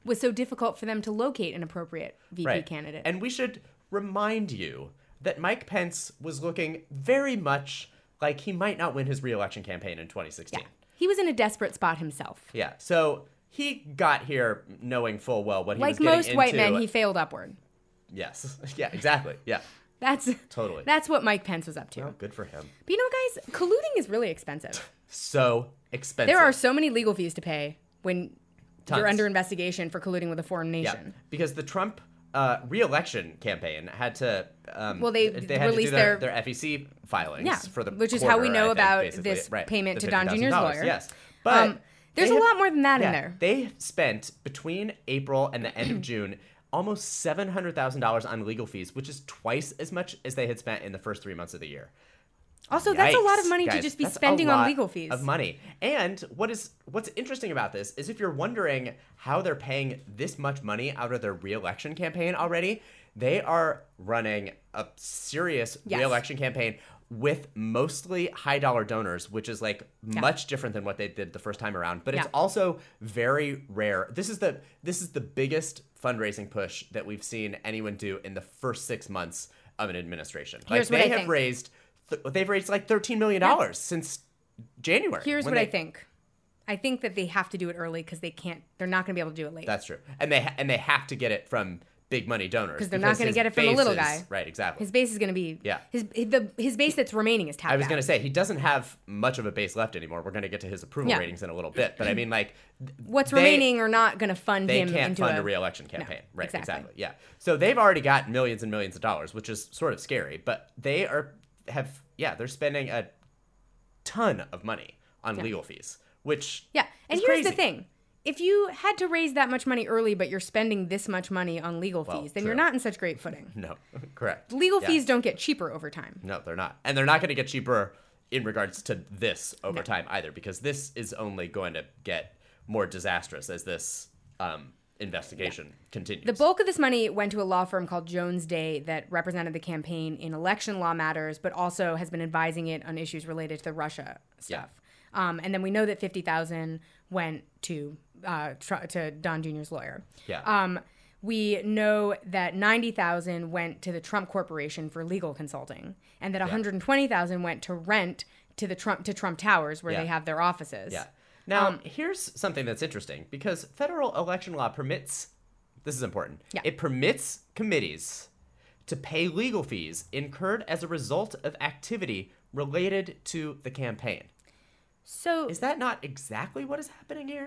was so difficult for them to locate an appropriate VP candidate. And we should remind you that Mike Pence was looking very much like he might not win his re-election campaign in 2016. Yeah. He was in a desperate spot himself. Yeah. So he got here knowing full well what he was Like getting most into. white men, he failed upward. Yes. Yeah, exactly. Yeah. Totally. That's what Mike Pence was up to. Well, good for him. But you know, guys, colluding is really expensive. So expensive. There are so many legal fees to pay when Tons. you're under investigation for colluding with a foreign Yeah, nation. because the Trump re-election campaign had to. They had to do released their FEC filings Yeah, for the which is quarter, how we know I think, about basically. this Right, payment the to Don Jr.'s $50,000, lawyer. Yes, but There's a lot more than that in there. They spent between April and the end of June almost $700,000 on legal fees, which is twice as much as they had spent in the first 3 months of the year. Also, that's a lot of Yikes, money guys, to just be that's a spending on lot legal fees. of money. And what's interesting about this is if you're wondering how they're paying this much money out of their re-election campaign already, they are running a serious re-election campaign with mostly high dollar donors, which is like much different than what they did the first time around. But it's also very rare. This is the biggest fundraising push that we've seen anyone do in the first 6 months of an administration. Here's like what they I have think. they've raised like $13 million since January. Here's what I think. I think that they have to do it early because they're not going to be able to do it late. That's true. And they have to get it from big money donors. Because they're not going to get it from the little guy. Right, exactly. His base is going to be... Yeah. His base that's remaining is tapped I was going out. to say, he doesn't have much of a base left anymore. We're going to get to his approval ratings in a little bit. But I mean, like... What's remaining are not going to fund him into They can't fund a re-election campaign. No, right, exactly. Yeah. So they've already got millions and millions of dollars, which is sort of scary. But they're spending a ton of money on legal fees, which Yeah. And is here's crazy. the thing. If you had to raise that much money early, but you're spending this much money on legal fees, then you're true. not in such great footing. No, correct. Legal Yeah. fees don't get cheaper over time. No, they're not. And they're not going to get cheaper in regards to this over time either, because this is only going to get more disastrous as this investigation continues. The bulk of this money went to a law firm called Jones Day that represented the campaign in election law matters, but also has been advising it on issues related to the Russia stuff. And then we know that $50,000 went to Don Jr.'s lawyer. Yeah. We know that $90,000 went to the Trump Corporation for legal consulting, and that $120,000 went to rent to the Trump Towers, where they have their offices. Yeah. Now, here's something that's interesting, because federal election law permits, this is important, it permits committees to pay legal fees incurred as a result of activity related to the campaign. So Is that not exactly what is happening here?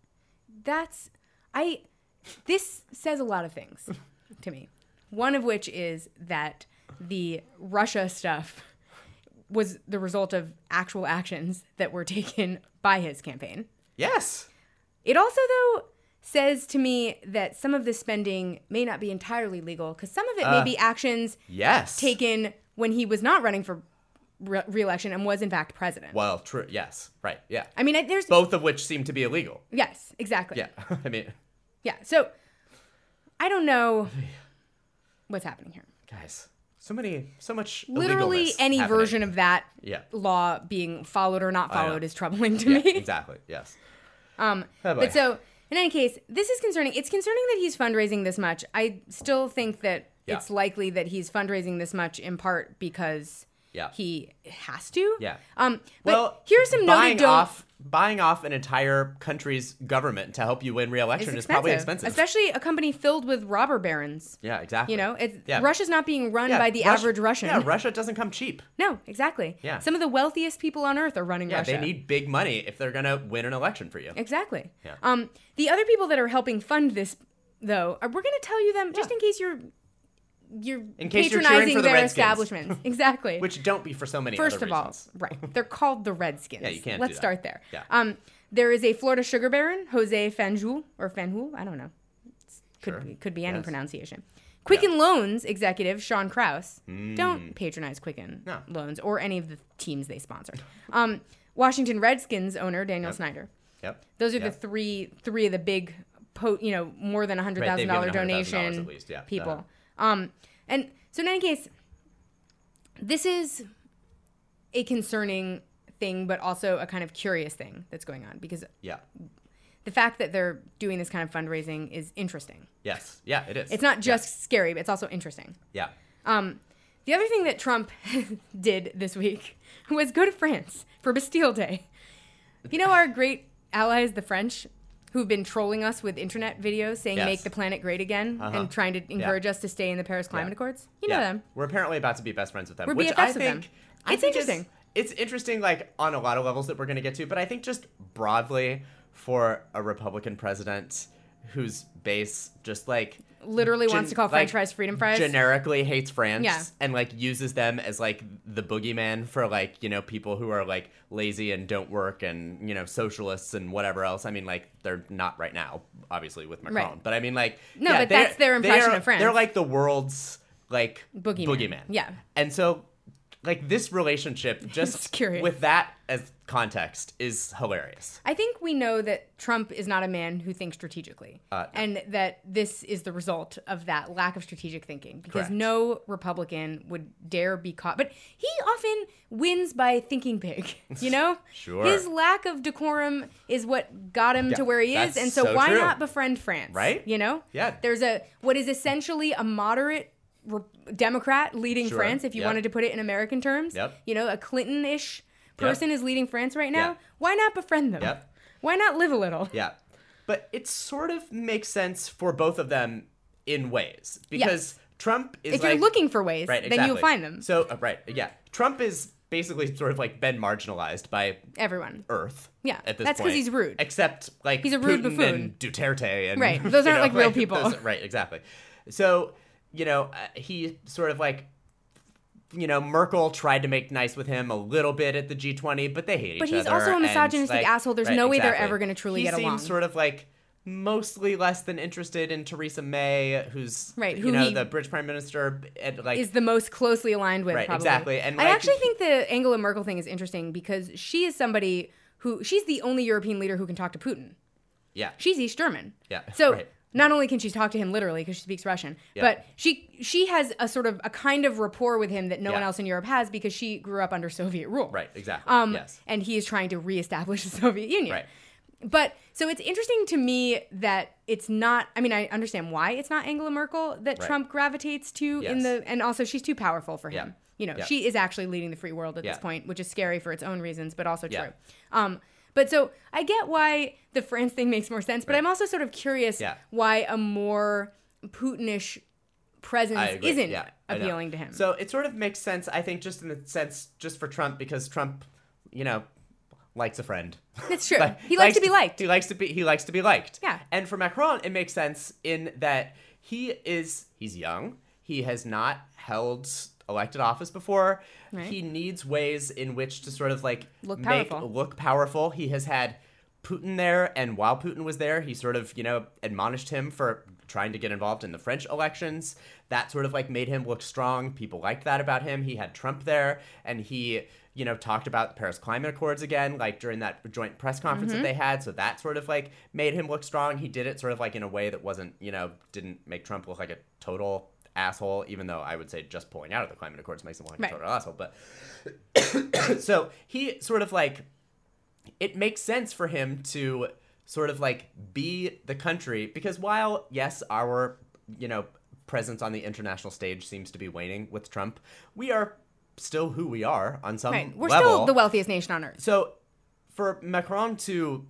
This says a lot of things to me. One of which is that the Russia stuff was the result of actual actions that were taken by his campaign. Yes. It also, though, says to me that some of this spending may not be entirely legal, because some of it may be actions taken when he was not running for re-election and was in fact president. Well, true. Yes. Right. Yeah. I mean, there's both of which seem to be illegal. Yes, exactly. Yeah. I mean, yeah. So I don't know what's happening here. Guys, so much Literally illegalness any happening. version of that Yeah. law being followed or not followed is troubling to Yeah, me. exactly. Yes. Oh, but so in any case, this is concerning. It's concerning that he's fundraising this much. I still think that it's likely that he's fundraising this much in part because he has to. Yeah. But here's some noted buying off an entire country's government to help you win re-election is probably expensive. Especially a company filled with robber barons. Yeah, exactly. You know, Russia's not being run by the average Russian. Yeah, Russia doesn't come cheap. No, exactly. Yeah. Some of the wealthiest people on earth are running Russia. Yeah, they need big money if they're going to win an election for you. Exactly. Yeah. The other people that are helping fund this, though, we're going to tell you them just in case you're in case you're cheering patronizing for the their Redskins. Establishments. Exactly. Which don't be for so many First other of all, reasons. right. They're called the Redskins. Yeah, you can't Let's do that. start there. Yeah. There is a Florida sugar baron, Jose Fanjul, I don't know. Could be any pronunciation. Quicken Loans executive Sean Krause. Don't patronize Quicken Loans or any of the teams they sponsor. Washington Redskins owner Daniel Snyder. Yep. Those are the three of the big, more than $100,000 donation at least, people. And so in any case, this is a concerning thing, but also a kind of curious thing that's going on, because the fact that they're doing this kind of fundraising is interesting. Yes. Yeah, it is. It's not just scary, but it's also interesting. Yeah. The other thing that Trump did this week was go to France for Bastille Day. You know our great allies, the French, who've been trolling us with internet videos saying make the planet great again and trying to encourage us to stay in the Paris Climate Accords? You know them. We're apparently about to be best friends with them. We're which BFFs I with think, them. I It's think interesting. It's interesting, like, on a lot of levels that we're going to get to, but I think just broadly for a Republican president whose base just, like... Literally wants to call French fries freedom fries. Generically hates France. Yeah. And, like, uses them as, like, the boogeyman for, like, you know, people who are, like, lazy and don't work and, you know, socialists and whatever else. I mean, like, they're not right now, obviously, with Macron. Right. But, I mean, like... No, but that's their impression of France. They're, like, the world's, like... Boogeyman. Yeah. And so... Like, this relationship, just with that as context, is hilarious. I think we know that Trump is not a man who thinks strategically. And that this is the result of that lack of strategic thinking. Because Correct. no Republican would dare be caught. But he often wins by thinking big, you know? Sure. His lack of decorum is what got him to where he is. that's And so why true. not befriend France? Right? You know? Yeah. There's what is essentially a moderate Democrat leading Sure. France, if you Yep. wanted to put it in American terms. Yep. You know, a Clinton-ish person is leading France right now. Yep. Why not befriend them? Yep. Why not live a little? Yeah. But it sort of makes sense for both of them in ways. Because Trump is If you're looking for ways, right, then exactly. you'll find them. So, right, yeah. Trump is basically sort of like been marginalized by Everyone. Earth. Yeah, At this that's 'cause point. he's rude. Except, like, He's a rude Putin buffoon. and Duterte. And, Right. Those you aren't, know, like, real people. Right, exactly. So, you know, he sort of, like, you know, Merkel tried to make nice with him a little bit at the G20, but they hate each But other. he's also a and, misogynistic like, asshole. There's right, no way they're exactly. ever going to truly get He along. seems sort of like mostly less than interested in Theresa May, who's, Right, you who know, he the British Prime Minister. And, like, is the most closely aligned with, Right, probably. exactly. And, I like, actually think the Angela Merkel thing is interesting because she is somebody she's the only European leader who can talk to Putin. yeah. She's East German. Yeah, So right. not only can she talk to him literally because she speaks Russian, but she has a sort of a kind of rapport with him that no one else in Europe has because she grew up under Soviet rule. Right, exactly. Yes. And he is trying to reestablish the Soviet Union. Right. But so it's interesting to me that it's not. I mean, I understand why it's not Angela Merkel that Right. Trump gravitates to Yes. and also she's too powerful for him. Yeah. You know, Yeah. she is actually leading the free world at this Yeah. point, which is scary for its own reasons, but also Yeah. true. But so I get why the France thing makes more sense, but Right. I'm also sort of curious Yeah. why a more Putinish presence I agree. isn't Yeah, I know. appealing to him. So it sort of makes sense, I think, just in the sense, just for Trump, because Trump, you know, likes a friend. It's true. Like, He likes to be liked. He likes to be liked. Yeah. And for Macron, it makes sense in that he's young. He has not held elected office before. Right. He needs ways in which to sort of like Look look powerful. He has had Putin there, and while Putin was there, he sort of, you know, admonished him for trying to get involved in the French elections. That sort of like made him look strong. People liked that about him. He had Trump there, and he, you know, talked about the Paris Climate Accords again, like during that joint press conference that they had. So that sort of like made him look strong. He did it sort of like in a way that wasn't, you know, didn't make Trump look like a total asshole, even though I would say just pulling out of the Climate Accords makes him look like a total asshole. But so he sort of like, it makes sense for him to sort of like be the country, because while, yes, our, you know, presence on the international stage seems to be waning with Trump, we are still who we are on some Right. We're level. still the wealthiest nation on earth. So for Macron to,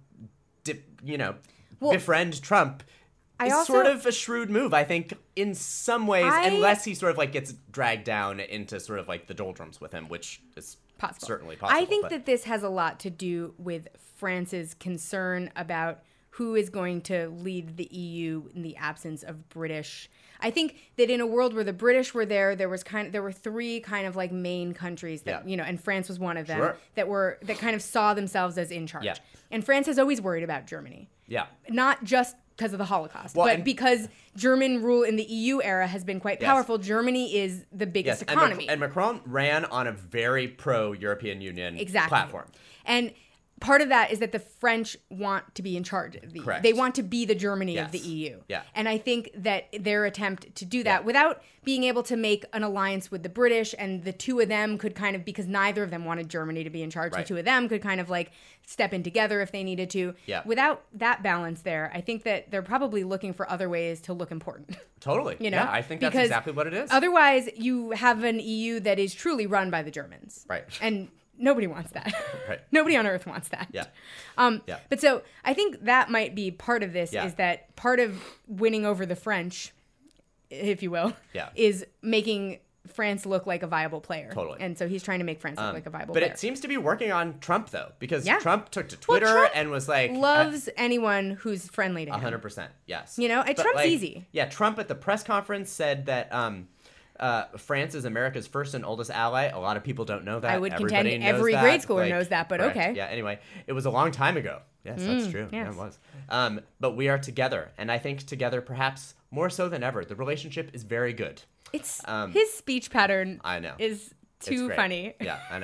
befriend Trump is sort of a shrewd move, I think, in some ways, unless he sort of like gets dragged down into sort of like the doldrums with him, which is certainly possible. I think that this has a lot to do with France's concern about who is going to lead the EU in the absence of British. I think that in a world where the British were there were three kind of like main countries that, you know, and France was one of them that kind of saw themselves as in charge. Yeah. And France has always worried about Germany. Yeah. Not just because of the Holocaust, Well, but because German rule in the EU era has been quite powerful. Germany is the biggest economy. And Macron ran on a very pro-European Union platform. And part of that is that the French want to be in charge of the Correct. They want to be the Germany Yes. of the EU. Yeah. And I think that their attempt to do that without being able to make an alliance with the British, and the two of them could kind of, because neither of them wanted Germany to be in charge, Right. the two of them could kind of like step in together if they needed to. Yeah. Without that balance there, I think that they're probably looking for other ways to look important. Totally. You know? Yeah, I think that's Because exactly what it is. Otherwise, you have an EU that is truly run by the Germans. Right. And nobody wants that. Right. Nobody on earth wants that. Yeah. Yeah. But so I think that might be part of this, Yeah. is that part of winning over the French, if you will, Yeah. is making France look like a viable player. Totally. And so he's trying to make France look like a viable But player. it seems to be working on Trump, though, because Yeah. Trump took to Twitter Trump and was like... Loves anyone who's friendly to him. 100%, yes. You know, But, Trump's easy. Yeah, Trump at the press conference said that France is America's first and oldest ally. A lot of people don't know that. I would Everybody contend knows every that. grade schooler knows that, but correct. okay. Yeah, anyway, it was a long time ago. Yes, that's true. Yeah, yes. it was. But we are together, and I think together perhaps more so than ever. The relationship is very good. It's his speech pattern I know. is It's too great. funny. Yeah, I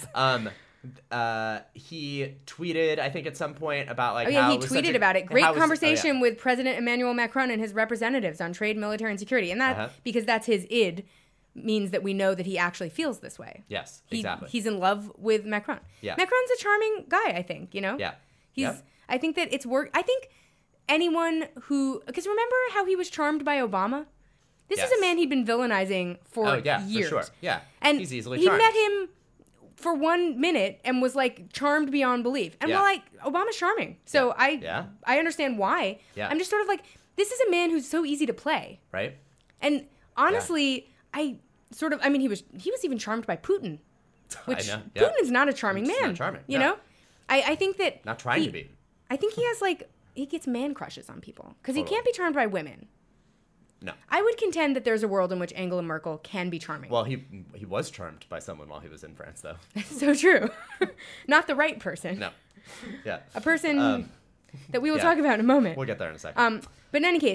know. He tweeted, I think, at some point about like Oh yeah, how he it was such tweeted a- about it. Great how it was- conversation with President Emmanuel Macron and his representatives on trade, military, and security. And that, because that's his id, means that we know that he actually feels this way. Yes, He- exactly. He's in love with Macron. Yeah. Macron's a charming guy, I think, you know? Yeah. He's. Yep. I think that it's work. I think anyone who, because remember how he was charmed by Obama? This is Yes. a man he'd been villainizing for Oh yeah, years. for sure. Yeah, And he's easily he charmed. met him for 1 minute and was like charmed beyond belief. And Yeah. while like Obama's charming, so Yeah. I understand why. Yeah. I'm just sort of like, this is a man who's so easy to play. Right? And honestly, I mean, he was even charmed by Putin, which know, yeah. Putin's not a charming He's man. not charming, You no. know, I think that Not trying he- to be. I think he has like he gets man crushes on people because he Totally. can't be charmed by women. No. I would contend that there's a world in which Angela Merkel can be charming. Well, he was charmed by someone while he was in France, though. So true. Not the right person. No. Yeah. A person that we will yeah. talk about in a moment. We'll get there in a second. But in any case,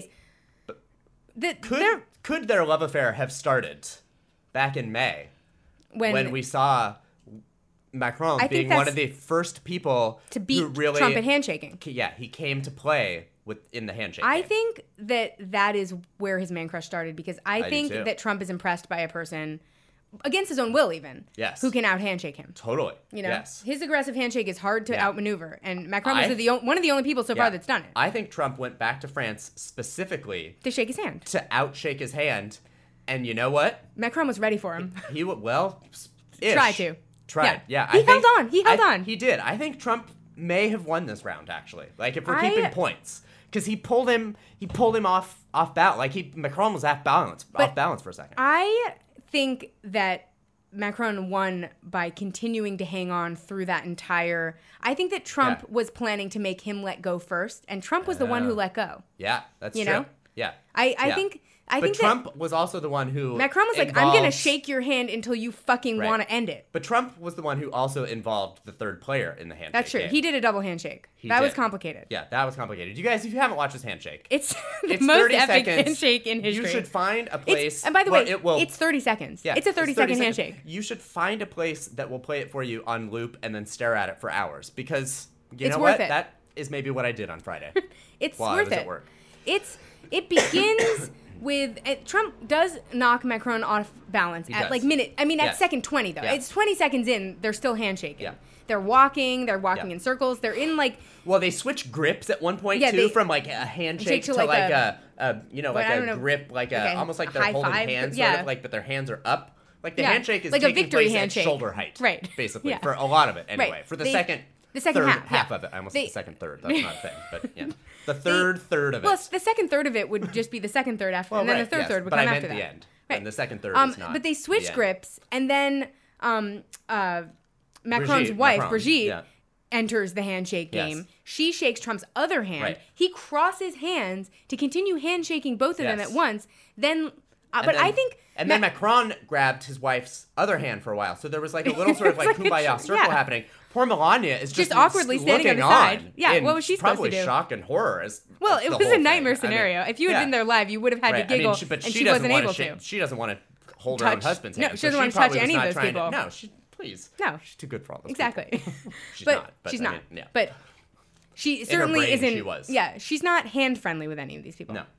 Could their love affair have started back in May when we saw Macron I think being one that's of the first people to who beat really Trump at handshaking. Yeah, he came to play in the handshake. I game. think that is where his man crush started because I do think too. that Trump is impressed by a person against his own will, even Yes. who can out handshake him. Totally. You know, Yes. his aggressive handshake is hard to Yeah. outmaneuver, and Macron was I- one of the only people so Yeah. far that's done it. I think Trump went back to France specifically To shake his hand. to outshake his hand, and you know what? Macron was ready for him. He would ish. Tried to. Tried. Yeah. He held on. He held on. He did. I think Trump may have won this round actually. Like if we're I- keeping points, because he pulled him off balance. Like Macron was off balance for a second. I think that Macron won by continuing to hang on through that entire. I think that Trump Yeah. was planning to make him let go first, and Trump was the one who let go. Yeah, that's You true. know? Yeah. I Yeah. think But Trump that was also the one who Macron was like, "I'm going to involved- shake your hand until you fucking Right. want to end it." But Trump was the one who also involved the third player in the handshake. That's true. game. He did a double handshake. He That was did. complicated. Yeah, that was complicated. You guys, if you haven't watched this handshake, It's the it's most 30 epic seconds. handshake in history. You should find a place. And by the where way, it will, it's 30 seconds. yeah, It's a 30-second seconds. handshake. You should find a place that will play it for you on loop and then stare at it for hours because you It's know worth what? it. That is maybe what I did on Friday. It's while I worth was it. at work. It begins with Trump does knock Macron off balance at does. like minute. I mean, at Yes. second 20 though. Yeah. It's 20 seconds in. They're still handshaking. Yeah. They're walking. They're walking Yeah. in circles. They're in like. Well, they switch grips at one point Yeah, too, they- from like a handshake to to like like a- a I don't know. grip, like Okay, almost like a they're high holding five, hands, yeah. sort of like, but their hands are up. Like the Yeah, handshake is like a taking victory place handshake. at shoulder height, Right. Basically, Yeah. for a lot of it, anyway. Right. For the They- second, the second third half, yeah. of it, I almost They- said the second third. That's not a thing, but yeah, the third of it. Well, the second third of it would just be the second third after, Well, and then right, the third yes, third would but come I after meant that. the end, Right. and the second third is not. But they the switch end. grips, and then Macron's wife, Macron, Brigitte, yeah. enters the handshake Yes. game. She shakes Trump's other hand. Right. He crosses hands to continue handshaking both of them Yes. at once. Then, And but then- I think. And then Macron grabbed his wife's other hand for a while, so there was like a little sort of like It's like a kumbaya circle yeah. happening. Poor Melania is just awkwardly standing on looking the side. on Yeah, in what was she supposed to probably do? shock and horror. As Well, the it was whole a thing. nightmare I mean, scenario. If you had yeah. been there live, you would have had Right. to giggle, but and she doesn't wasn't wanna able to. She doesn't want to hold her own Touch- husband's no, hand. she doesn't so want to touch probably was any of not those trying people. No, she please. No. She's too good for all those Exactly. people. She's but not. But she's I not. mean, yeah. But she her certainly brain, isn't. she was. Yeah, she's not hand friendly with any of these people. No.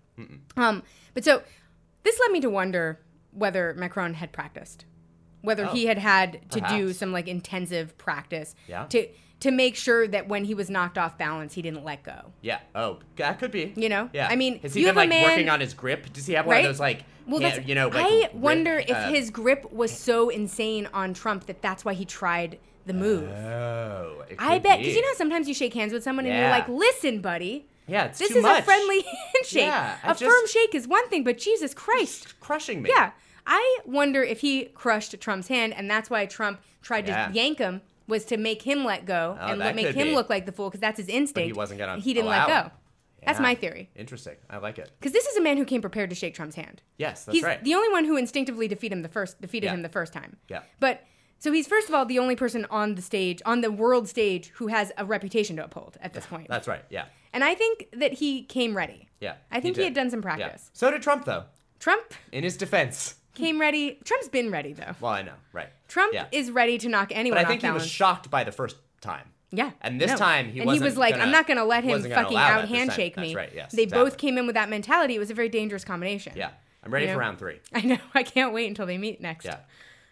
But so this led me to wonder whether Macron had practiced, whether he had to do Perhaps. some like intensive practice Yeah. to make sure that when he was knocked off balance, he didn't let go. Yeah. Oh, that could be. You know? Yeah. I mean, has he you been have a like man- working on his grip? Does he have one Right? of those like, Well, hand- that's, you know, like I wonder grip, if his grip was so insane on Trump that's why he tried the move. Oh, it I could bet be. because you know how sometimes you shake hands with someone and you're Yeah. like, "Listen, buddy, Yeah, it's this too is much. a friendly handshake. Yeah, I a just- firm shake is one thing, but Jesus Christ." It's crushing me. Yeah. I wonder if he crushed Trump's hand and that's why Trump tried Yeah. to yank him was to make him let go and that make could him be. look like the fool because that's his instinct. wasn't gonna He didn't allow let go. it. That's Yeah. my theory. Interesting. I like it. Because this is a man who came prepared to shake Trump's hand. Yes, that's He's right. the only one who instinctively defeated him the first time. Yeah. But so he's first of all the only person on the stage, on the world stage, who has a reputation to uphold at this point. That's right. Yeah. And I think that he came ready. Yeah. I think he did. had done some Yeah. practice. So did Trump, though. Trump In his defense. came ready. Trump's been ready though. Well, I know. Right. Trump Yeah. is ready to knock anyone But I off think he was balance. shocked by the first time. Yeah. And this no. time he and wasn't he was like, gonna- I'm not going to let him wasn't gonna fucking allow that out this time. handshake me. That's right, yes, They exactly. both came in with that mentality. It was a very dangerous combination. Yeah. I'm ready You for know? round 3. I know. I can't wait until they meet next. Yeah.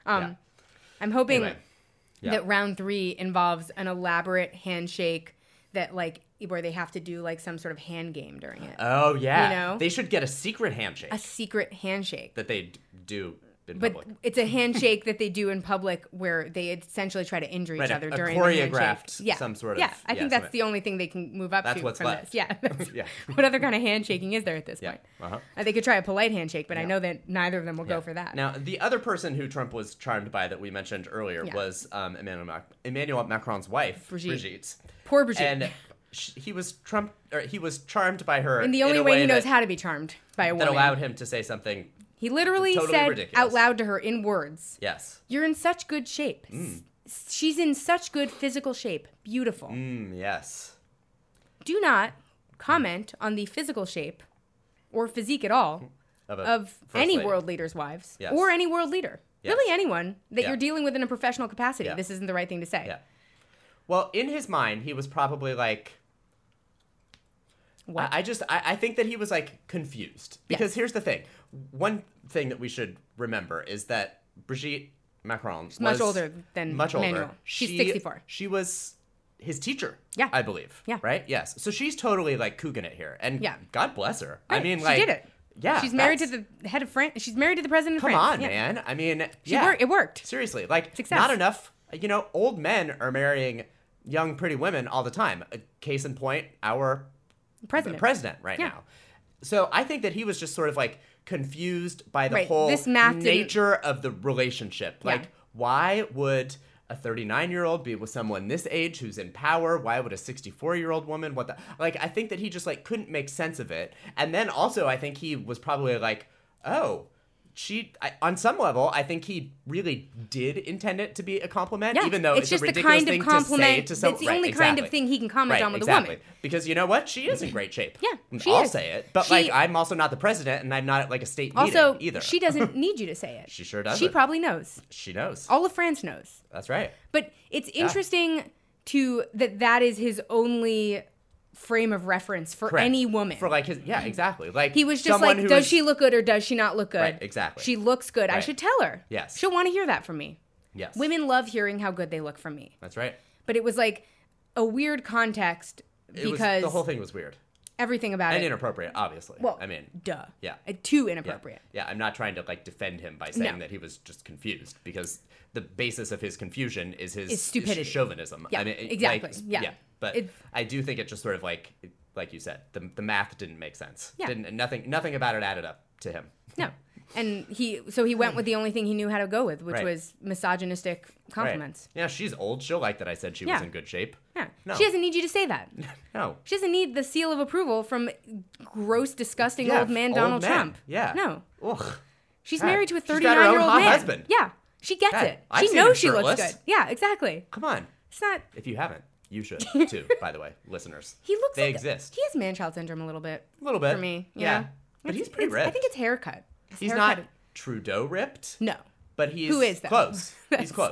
I'm hoping Anyway. Yeah. that round 3 involves an elaborate handshake that like where they have to do like some sort of hand game during it. Oh, yeah. You know? They should get a secret handshake A secret handshake. that they do in But public. it's a handshake that they do in public where they essentially try to injure each Right, other a during the choreographed handshake. Yeah. some sort of- Yeah, I yeah, think that's some- the only thing they can move up That's to what's from left. this. Yeah. that's- Yeah. What other kind of handshaking is there at this Yeah. point? Uh-huh. They could try a polite handshake, but I Yeah. know that neither of them will go for that. Now, the other person who Trump was charmed by that we mentioned earlier Yeah. was Emmanuel Macron's wife, Brigitte. Poor Brigitte. And he was charmed by her in the only a way he knows that, how to be charmed by a that woman. allowed him to say something. He literally totally said ridiculous. out loud to her in words, Yes. "You're in such good shape. She's in such good physical shape. Beautiful. Yes. Do not comment on the physical shape or physique at all of First any lady. world leader's wives Yes. or any world leader. Yes. Really anyone that Yeah. you're dealing with in a professional capacity. Yeah. This isn't the right thing to say. Yeah. Well, in his mind, he was probably like. What? I think that he was like confused because here's the thing. One thing that we should remember is that Brigitte Macron was much older than much older. Manuel. She's 64. She was his teacher. Yeah. I believe. Yeah. Right. Yes. So she's totally like cooking it here, and Yeah. God bless her. I Right. mean, she like did it. Yeah. She's married to that's- the head of France. She's married to the president of Come France. on, Yeah. man. I mean, It worked. Seriously, like Success. not enough. You know, old men are marrying young, pretty women all the time. A case in point, our President. right Yeah. now. So I think that he was just sort of like confused by the Right. whole This math didn't- nature of the relationship. Yeah. Like, why would a 39-year-old be with someone this age who's in power? Why would a 64-year-old woman? What the like? I think that he just like couldn't make sense of it. And then also, I think he was probably like, oh. On some level, I think he really did intend it to be a compliment, Yeah. even though it's just a the ridiculous kind thing of to say compliment. to someone. It's the only kind of thing he can comment on with a woman. Because you know what? She is in great shape. Yeah, she I'll is. say it. But She- like, I'm also not the president, and I'm not at like a state Also, meeting either. she doesn't need you to say it. She sure doesn't. She probably knows. She knows. All of France knows. That's right. But it's interesting that is his only frame of reference for Correct. any woman. For like his, yeah, exactly. Like He was just someone like, who does is- she look good or does she not look good? Right, exactly. She looks good. I Right. should tell her. Yes. She'll want to hear that from me. Yes. Women love hearing how good they look from me. That's right. But it was like a weird context because the whole thing was weird everything about and it. inappropriate. Obviously. Well, I mean, duh. Yeah. Too yeah, inappropriate. yeah. I'm not trying to like defend him by saying No. that he was just confused because the basis of his confusion is his Is stupidity. chauvinism. Yeah, I mean, exactly. Yeah. But It- I do think it just sort of like you said, the math didn't make sense. Yeah. Nothing about it added up to him. No. And he went with the only thing he knew how to go with, which Right. was misogynistic compliments. Right. Yeah, she's old. She'll like that I said she was Yeah. in good shape. Yeah. No. She doesn't need you to say that. No. She doesn't need the seal of approval from gross, disgusting Yeah, old man old Donald man. Trump. Yeah. No. Ugh. She's God. married to a She's got her own 39-year-old hot man. husband. Yeah. She gets God, it. I've She seen him knows she looks shirtless. good. Yeah, exactly. Come on. It's not. If you haven't, you should too, by the way, listeners. He looks They like exist. He has man-child syndrome a little bit. A little bit. For me. Yeah. Yeah. But It's- he's pretty it's- ripped. I think it's haircut. His He's haircut not Trudeau ripped, No. but he's Who is, though? close. He's That's- close.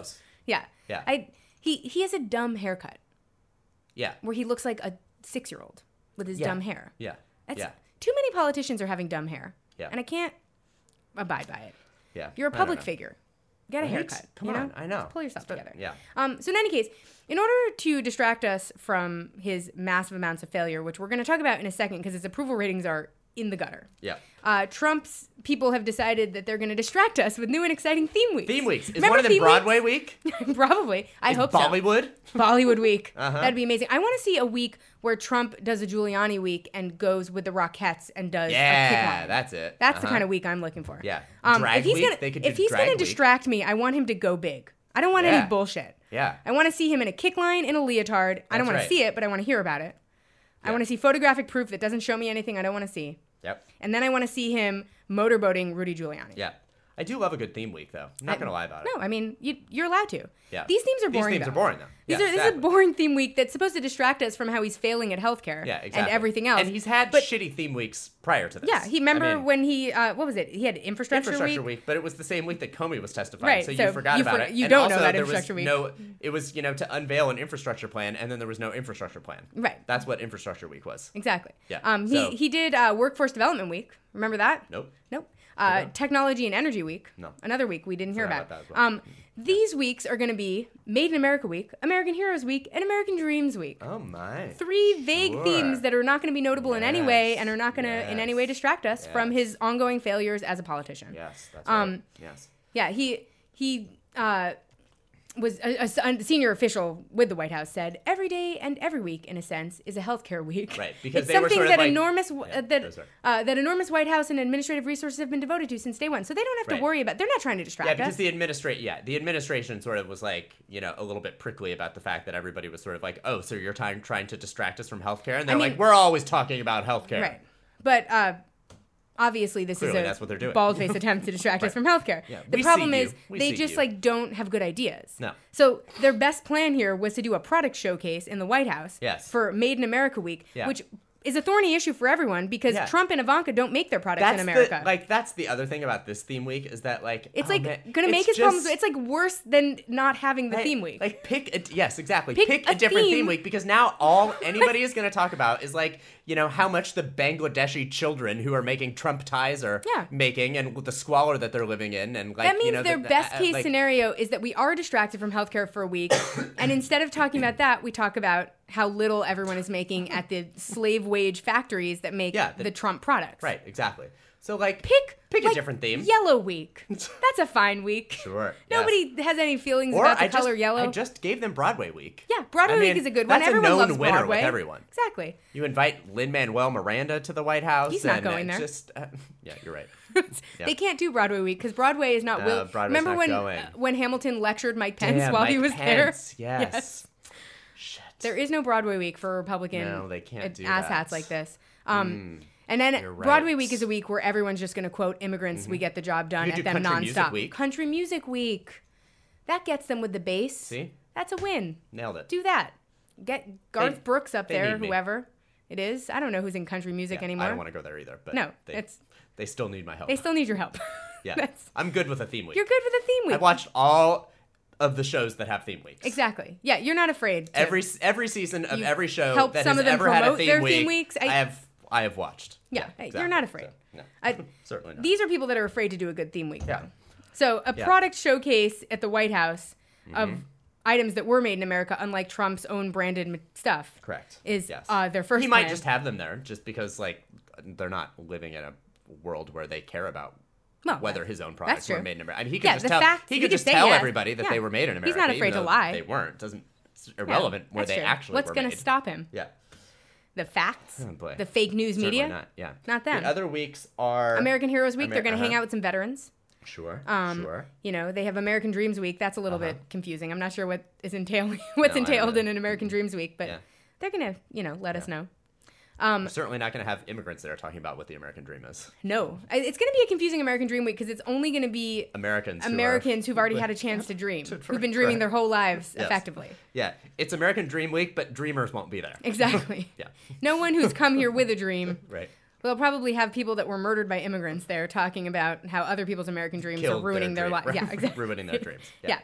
Yeah. Yeah. He has a dumb haircut Yeah. where he looks like a 6-year-old with his dumb hair. Yeah. That's, yeah. Too many politicians are having dumb hair. Yeah. And I can't abide by it. Yeah. You're a I don't public know. figure. Get a Right? haircut. Come you on. know? I know. Just pull yourself together. Yeah. So in any case, in order to distract us from his massive amounts of failure, which we're going to talk about in a second because his approval ratings are in the gutter. Yeah. Trump's people have decided that they're going to distract us with new and exciting theme weeks. Theme weeks. Is Remember one of them theme Broadway week? weeks? Probably. I hope Bollywood? so. Bollywood week. Uh-huh. That'd be amazing. I want to see a week where Trump does a Giuliani week and goes with the Rockettes and does a kick Yeah, line. that's it. That's the kind of week I'm looking for. Yeah. If Drag he's week, gonna, they could do if he's drag gonna week. distract me, I want him to go big. I don't want Yeah. any bullshit. Yeah. I want to see him in a kick line in a leotard. I don't That's want right. to see it, but I want to hear about it. I Yeah. want to see photographic proof that doesn't show me anything I don't want to see. Yep. And then I want to see him motorboating Rudy Giuliani. Yeah. I do love a good theme week, though. I'm not going to lie about it. No, I mean, you're allowed to. Yeah. These themes are boring, These themes though. are boring, though. This Yeah, is a exactly. boring theme week that's supposed to distract us from how he's failing at healthcare Yeah, exactly. and everything else. And he's had But- shitty theme weeks prior to this. Yeah, he remember I mean, when he what was it? He had Infrastructure week, but it was the same week that Comey was testifying, Right, so so you forgot you about for- it. you And don't know also, about there was Infrastructure week. No, it was to unveil an infrastructure plan, and then there was no infrastructure plan. Right. That's what infrastructure week was. Exactly. Yeah, He so- he did workforce development week. Remember that? Nope. Nope. Technology and energy week. No. Another week we didn't hear Forgot about. about that as well. These weeks are going to be Made in America week, American Heroes week, and American Dreams week. Oh my. 3 vague Sure. themes that are not going to be notable in any way Yes, and are not going to in any yes, way distract us from yes. his ongoing failures as a politician. Yes, that's right. Yes. Yeah, he was a senior official with the White House said every day and every week, in a sense, is a healthcare week. Right, because it's they were something sort of that like- enormous Yeah, that sorry. that enormous White House and administrative resources have been devoted to since day one. So they don't have Right. to worry about. They're not trying to distract Yeah, because us. the administration sort of was like, a little bit prickly about the fact that everybody was sort of like, oh, so you're trying to distract us from healthcare, and they're mean- like, we're always talking about healthcare. Right, but. Obviously, this Clearly, is that's what they're a doing. bald-faced attempt to distract us from healthcare. Yeah, The we problem see is you. We they see just you. don't have good ideas. No. So their best plan here was to do a product showcase in the White House Yes. for Made in America Week, Yeah. which is a thorny issue for everyone because Yeah. Trump and Ivanka don't make their products in America. That's the other thing about this theme week is that it's oh, like man, gonna make his it's problems. just- It's like worse than not having the Right, theme week. Like yes, exactly. Pick Pick a a different theme. theme week because now all anybody is going to talk about is like, how much the Bangladeshi children who are making Trump ties are Yeah. making and the squalor that they're living in and like That means their best case like, scenario is that we are distracted from healthcare for a week, and instead of talking about that, we talk about how little everyone is making at the slave wage factories that make Yeah, the Trump products. Right, exactly. So like Pick a like, different theme. Yellow week. That's a fine week. Sure. Nobody has any feelings Or about the I color just, yellow. I just gave them Broadway week. Yeah, Broadway I mean, week is a good one. That's Everyone a known loves winner Broadway. with everyone. Exactly. You invite Lin-Manuel Miranda to the White House. He's not and going there. Just yeah, you're right. Yeah. They can't do Broadway week because Broadway is not. No, Broadway's Remember not when going. When Hamilton lectured Mike Pence Damn, while Mike he was Pence, there? Yes. Shit. There is no Broadway week for Republican No, they can't do asshats that. like this. And then You're right. Broadway week is a week where everyone's just going to quote immigrants. We get the job done You at do them Country Music nonstop. Week. Country Music Week. That gets them with the bass. See? That's a win. Nailed it. Do that. Get Garth Brooks up they there, need me. whoever it is. I don't know who's in country music Yeah, anymore. I don't want to go there either. But No, they still need my help. they still need your help. yeah, That's- I'm good with a theme week. You're good with a theme week. I watched all of the shows that have theme weeks. Exactly. Yeah, you're not afraid. To Every season of You every show help that some has of them ever had a promote theme their week, theme weeks. I have watched. Yeah, exactly. you're not afraid. So, no, I- certainly not. These are people that are afraid to do a good theme week. Yeah. Though. So a Yeah. product showcase at the White House of Mm-hmm. items that were made in America, unlike Trump's own branded stuff. Correct. Is Yes. their first He might plan. just have them there just because like they're not living in a world where they care about Well, whether his own products true. were made in America. I mean, he could Yeah, just the tell fact- he he could could just say tell yes. everybody that Yeah. they were made in America. He's not afraid even to though lie. They weren't. It's Yeah, irrelevant where that's they true. actually What's were gonna made. stop him? Yeah. The facts? Oh, boy. The fake news Certainly media? not. Yeah. Not them. The other weeks are American Heroes Week, they're going to hang uh-huh. out with some veterans. Sure. Sure. You know, they have American Dreams Week. That's a little Uh-huh. bit confusing. I'm not sure what's entailed No, I don't entailed know. in an American Dreams Week, but Yeah. they're going to, let us know. We're certainly not going to have immigrants that are talking about what the American dream is. No, it's going to be a confusing American Dream Week because it's only going to be Americans who've already had a chance to dream, who've been dreaming their whole lives Yes. effectively. Yeah, it's American Dream Week, but dreamers won't be there. Exactly. Yeah. No one who's come here with a dream Right. They'll probably have people that were murdered by immigrants there talking about how other people's American dreams are ruining their lives. Yeah, exactly. Ruining their dreams. Yeah.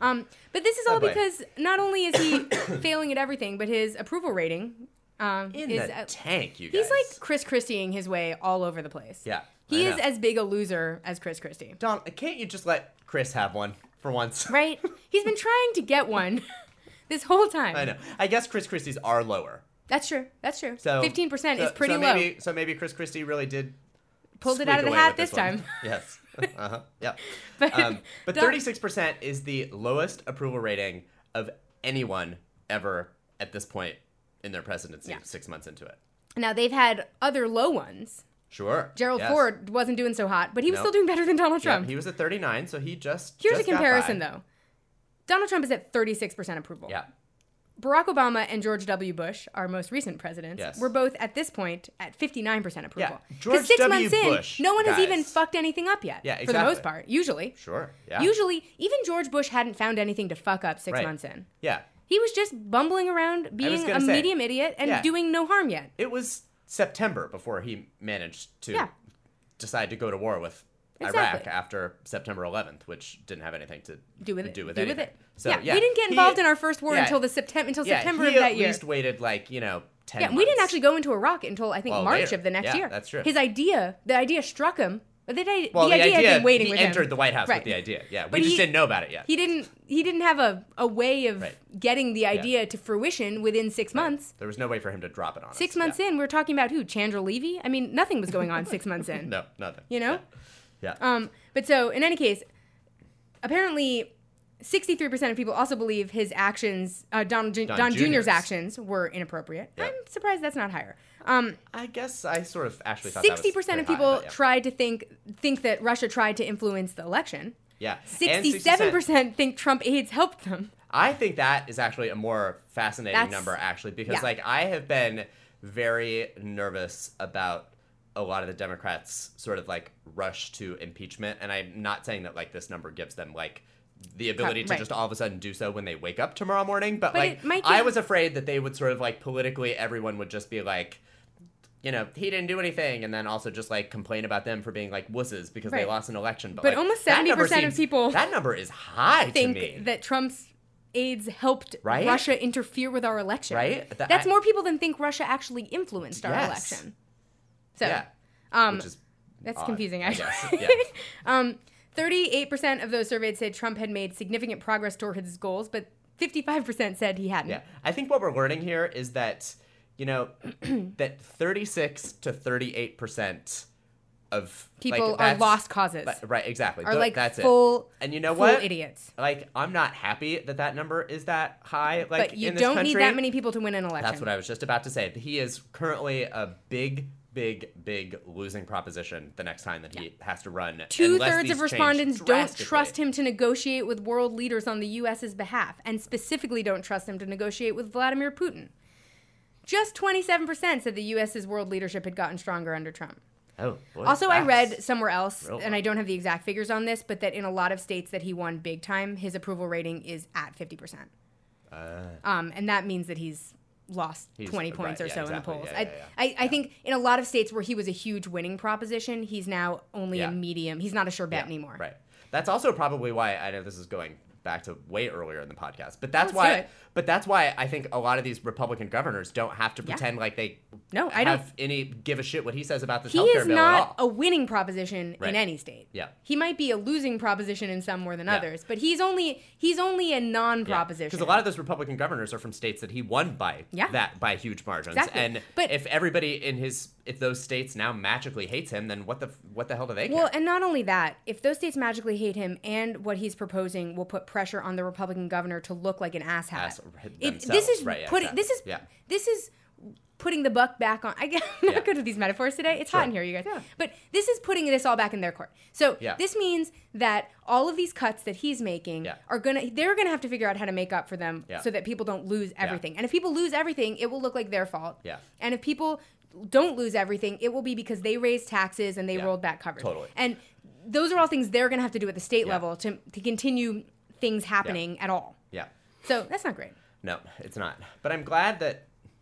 But this is all because not only is he failing at everything, but his approval rating In is the tank, you guys. He's like Chris Christieing his way all over the place. Yeah. He is as big a loser as Chris Christie. Don, can't you just let Chris have one for once? Right? He's been trying to get one this whole time. I know. I guess Chris Christie's are lower. That's true. That's true. So 15% is pretty low. So maybe Chris Christie really did pulled it out of the hat this time. Yes. Yeah. But 36% is the lowest approval rating of anyone ever at this point in their presidency, 6 months into it. Now, they've had other low ones. Sure. Gerald Ford wasn't doing so hot, but he was still doing better than Donald Trump. He was at 39, so he just Here's a comparison, though. Donald Trump is at 36% approval. Yeah. Barack Obama and George W. Bush, our most recent presidents, were both at this point at 59% approval. Yeah. George 6 W. months in, Bush, no one has even fucked anything up yet. Yeah, exactly. For the most part, usually. Sure. Yeah. Usually, even George Bush hadn't found anything to fuck up 6 months in. Yeah. He was just bumbling around, being a medium idiot, and doing no harm yet. It was September before he managed to decide to go to war with Iraq after September 11th, which didn't have anything to do with anything. So, we didn't get involved in our first war until September of that year. He at least waited 10 months. We didn't actually go into Iraq until I think March later. of the next year. That's true. The idea struck him. But the idea had been waiting with him. He entered the White House with the idea. Yeah, we just didn't know about it yet. He didn't have a way of getting the idea to fruition within 6 months. There was no way for him to drop it on us. 6 months in, we were talking about who? Chandra Levy? I mean, nothing was going on 6 months in. No, nothing. You know? Yeah. But so, in any case, apparently 63% of people also believe his actions, Don Jr.'s actions, were inappropriate. Yep. I'm surprised that's not higher. I guess I sort of actually thought 60% of people tried to think that Russia tried to influence the election. Yeah. 67% think Trump aides helped them. I think that is actually a more fascinating number, actually, because I have been very nervous about a lot of the Democrats' sort of rush to impeachment, and I'm not saying that this number gives them the ability to just all of a sudden do so when they wake up tomorrow morning, but I was afraid that they would sort of politically everyone would just be he didn't do anything, and then also just complain about them for being wusses because they lost an election. But almost 70% of people that number is high think to me. That Trump's aides helped Russia interfere with our election. Right? That's more people than think Russia actually influenced our election. So, which is that's odd, confusing, I guess. 38% of those surveyed said Trump had made significant progress toward his goals, but 55% said he hadn't. Yeah, I think what we're learning here is that that 36 to 38% of people are lost causes. Right, exactly. Are that's full, it. And you know what? Idiots. I'm not happy that number is that high. But you in this don't country. need that many people to win an election. That's what I was just about to say. He is currently a big losing proposition the next time that he has to run. 2/3 of respondents don't trust him to negotiate with world leaders on the U.S.'s behalf, and specifically don't trust him to negotiate with Vladimir Putin. Just 27% said the U.S.'s world leadership had gotten stronger under Trump. Oh, boy, also, I read somewhere else, and I don't have the exact figures on this, but that in a lot of states that he won big time, his approval rating is at 50%. And that means that he's lost 20 points or so in the polls. I think in a lot of states where he was a huge winning proposition, he's now only a medium. He's not a sure bet anymore. Right. That's also probably why, I know this is going back to way earlier in the podcast, but that's why I think a lot of these Republican governors don't have to pretend like they give a shit what he says about this healthcare bill at all. He is not a winning proposition in any state. Yeah. He might be a losing proposition in some more than others, but he's only a non-proposition. Because a lot of those Republican governors are from states that he won by huge margins. Exactly. And if everybody if those states now magically hates him, then what the hell do they care? Well, and not only that, if those states magically hate him and what he's proposing will put pressure on the Republican governor to look like an asshat. This is putting the buck back on. I'm not good with these metaphors today. It's hot in here, you guys. Yeah. But this is putting this all back in their court. So this means that all of these cuts that he's making they're gonna have to figure out how to make up for them so that people don't lose everything. And if people lose everything, it will look like their fault. Yeah. And if people don't lose everything, it will be because they raised taxes and they rolled back coverage. Totally. And those are all things they're gonna have to do at the state level to continue things happening at all. Yeah. So that's not great. No, it's not. But I'm glad that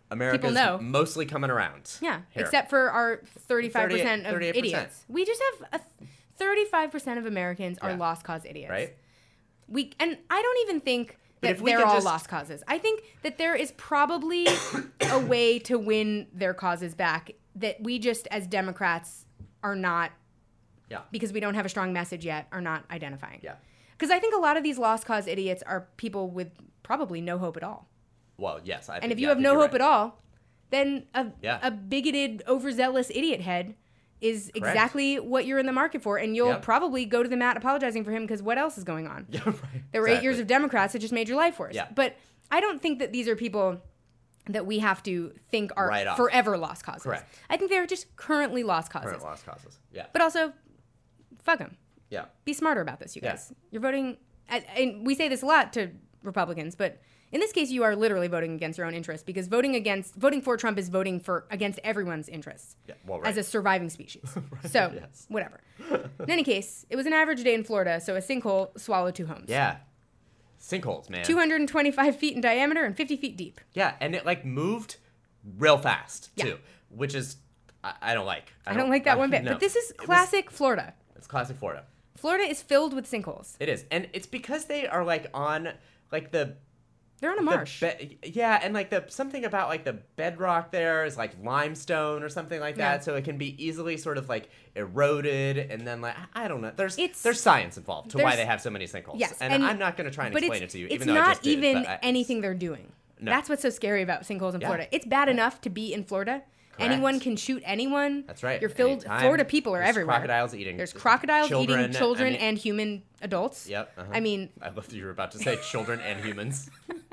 America's know. mostly coming around. Yeah, here. except for our 35% of 38%. idiots. We just have 35% of Americans are Yeah. lost cause idiots. Right? And I don't even think But that if we they're could all just- lost causes. I think that there is probably a way to win their causes back that we just, as Democrats, are not, Yeah. because we don't have a strong message yet, are not identifying. Yeah. Because I think a lot of these lost cause idiots are people with probably no hope at all. Well, yes. And if you have no hope at all, then a bigoted, overzealous idiot head is exactly what you're in the market for. And you'll probably go to the mat apologizing for him because what else is going on? Yeah, right. There were 8 years of Democrats that just made your life worse. Yeah. But I don't think that these are people that we have to think are Write off. forever lost causes. Correct. I think they're just currently lost causes. Current lost causes. Yeah. But also, fuck them. Yeah. Be smarter about this, you Yeah. guys. You're voting, and we say this a lot to Republicans, but in this case, you are literally voting against your own interests because voting for Trump is voting against everyone's interests Yeah. Well, right. as a surviving species. So, Yes. whatever. In any case, it was an average day in Florida, so a sinkhole swallowed 2 homes. Yeah. Sinkholes, man. 225 feet in diameter and 50 feet deep. Yeah, and it like moved real fast Yeah. too, which is I don't like. I don't like that one bit. no. But this is It was- classic Florida. It's classic Florida. Florida is filled with sinkholes. It is, and it's because they are like on like the They're on a marsh. yeah, and like the something about like the bedrock there is like limestone or something like that, Yeah. so it can be easily sort of like eroded, and then like I don't know. There's It's- science involved to why there's- they have so many sinkholes. Yes, and and- I'm not going to try and But explain it to you, it's even though I not just did, even but anything they're doing. No. That's what's so scary about sinkholes in Yeah. Florida. It's bad enough to be in Florida. Correct. Anyone can shoot anyone. That's right. You're filled. Anytime. Florida people are There's everywhere. crocodiles eating. There's crocodiles eating children I mean- and human adults. Yep. uh-huh. I mean, I love that you were about to say children and humans.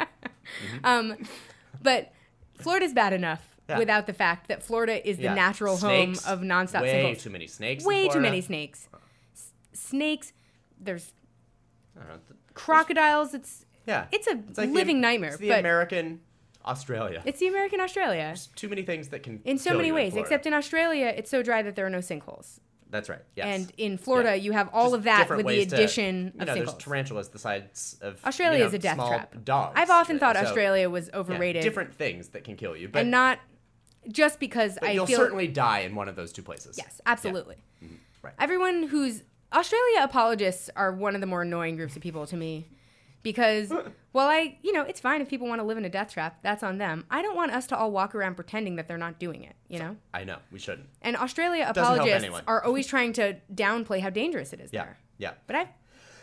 but Florida's bad enough Yeah. without the fact that Florida is the Yeah. natural Snakes, home of nonstop way sinkholes. too many snakes. in Way too Florida. many snakes. Snakes. There's I don't know. crocodiles. It's Yeah. a like living nightmare. It's the but American Australia. it's the American Australia There's too many things that can in so kill many you ways. Florida. Except in Australia, it's so dry that there are no sinkholes. That's right. Yes. And in Florida, Yeah. you have all Just of that different with the ways to- addition you of know, there's sinkholes. tarantulas the size of Australia is a death small trap. dogs. I've often thought So, Australia was yeah, overrated, different things that can kill you, but, and not just because but I you'll feel. certainly die in one of those two places. Yes, absolutely. Right. Everyone who's Australia apologists are one of the more annoying groups of people to me. Because, well, it's fine if people want to live in a death trap. That's on them. I don't want us to all walk around pretending that they're not doing it, you know? I know. We shouldn't. And Australia Doesn't help apologists anyone. are always trying to downplay how dangerous it is Yeah. there. Yeah. But I've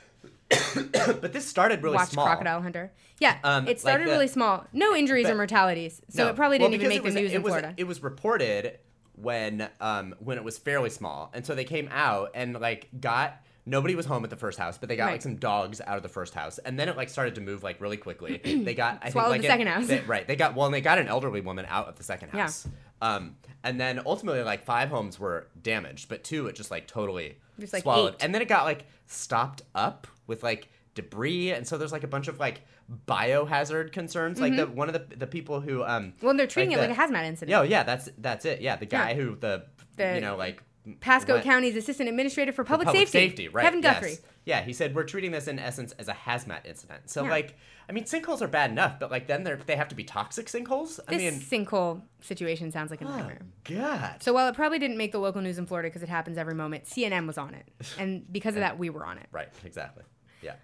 But this started really watched small. Crocodile Hunter. Yeah, like it started the- really small. No injuries or but- mortalities. So No. it probably Well, didn't even make because the news in it was, Florida. It was reported when it was fairly small, and so they came out and like got nobody was home at the first house, but they got Right. like some dogs out of the first house, and then it like started to move like really quickly. They got I Swallowed think like the second house. Right. They got an elderly woman out of the second Yeah. house. And then ultimately like 5 homes were damaged, but 2 it just like totally Just, like, swallowed. ate. And then it got like stopped up with like debris, and so there's like a bunch of like biohazard concerns. Like one of the people who well, they're treating it like a hazmat incident. yeah, yeah, that's it. Yeah, the guy Yeah. who The like Pasco went- County's Assistant Administrator for Public public Safety, right? Kevin yes. Guthrie. Yeah, he said we're treating this in essence as a hazmat incident. So Yeah. like, I mean, sinkholes are bad enough, but like then they have to be toxic sinkholes. I mean, This sinkhole situation sounds like a oh nightmare. god. So while it probably didn't make the local news in Florida because it happens every moment, CNN was on it, and because of that, we were on it. Right, exactly. Yeah.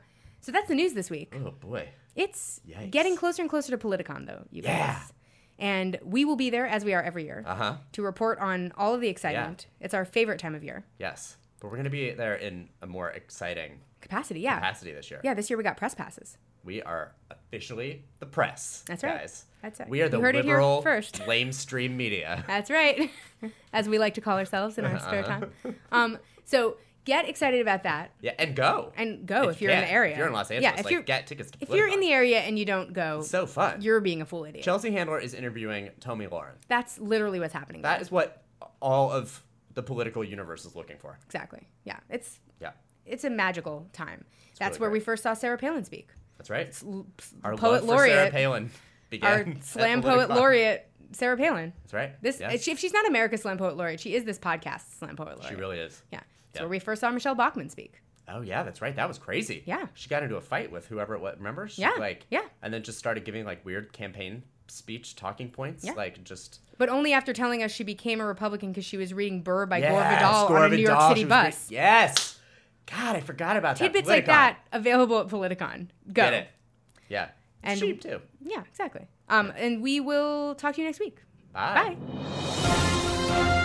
So that's the news this week. Oh boy. It's Yikes. getting closer and closer to Politicon, though, you guys. Yeah. And we will be there, as we are every year, Uh-huh. to report on all of the excitement. It's our favorite time of year. Yes. But we're going to be there in a more exciting Capacity, yeah. capacity this year. Yeah, this year we got press passes. We are officially the press. That's right. Guys. That's right. We are the You heard it here liberal, first. lamestream media. That's right. As we like to call ourselves in our spare time. So get excited about that. Yeah, and go. And go if you're in can. the area. If you're in Los Angeles, Yeah, if like, you're, get tickets to if you're in Politicon. the area and you don't go, It's so fun. you're being a fool idiot. Chelsea Handler is interviewing Tomi Lahren. That's literally what's happening. That there. is what all of the political universe is looking for. Exactly. Yeah. Yeah, It's a magical time. That's really where we great. first saw Sarah Palin speak. that's right. Our Poet love for Sarah laureate. Palin Our began. slam at poet Politicon. laureate, Sarah Palin. That's right. This Yeah. if she's not America's slam poet laureate, she is this podcast's slam poet laureate. She really is. Yeah. It's Yeah. where we first saw Michelle Bachmann speak. Oh yeah, that's right. That was crazy. Yeah. She got into a fight with whoever it was. Remember? She, Yeah, Like yeah. And then just started giving like weird campaign speech talking points. Yeah. Like, just... But only after telling us she became a Republican because she was reading Burr by Gore Yes, Vidal Gore on a New York Vidal, City she was bus. yes! God, I forgot about Tidbits that. like that available at Politicon. Go. Get it. Yeah. And cheap, too. Yeah, exactly. And we will talk to you next week. Bye. Bye.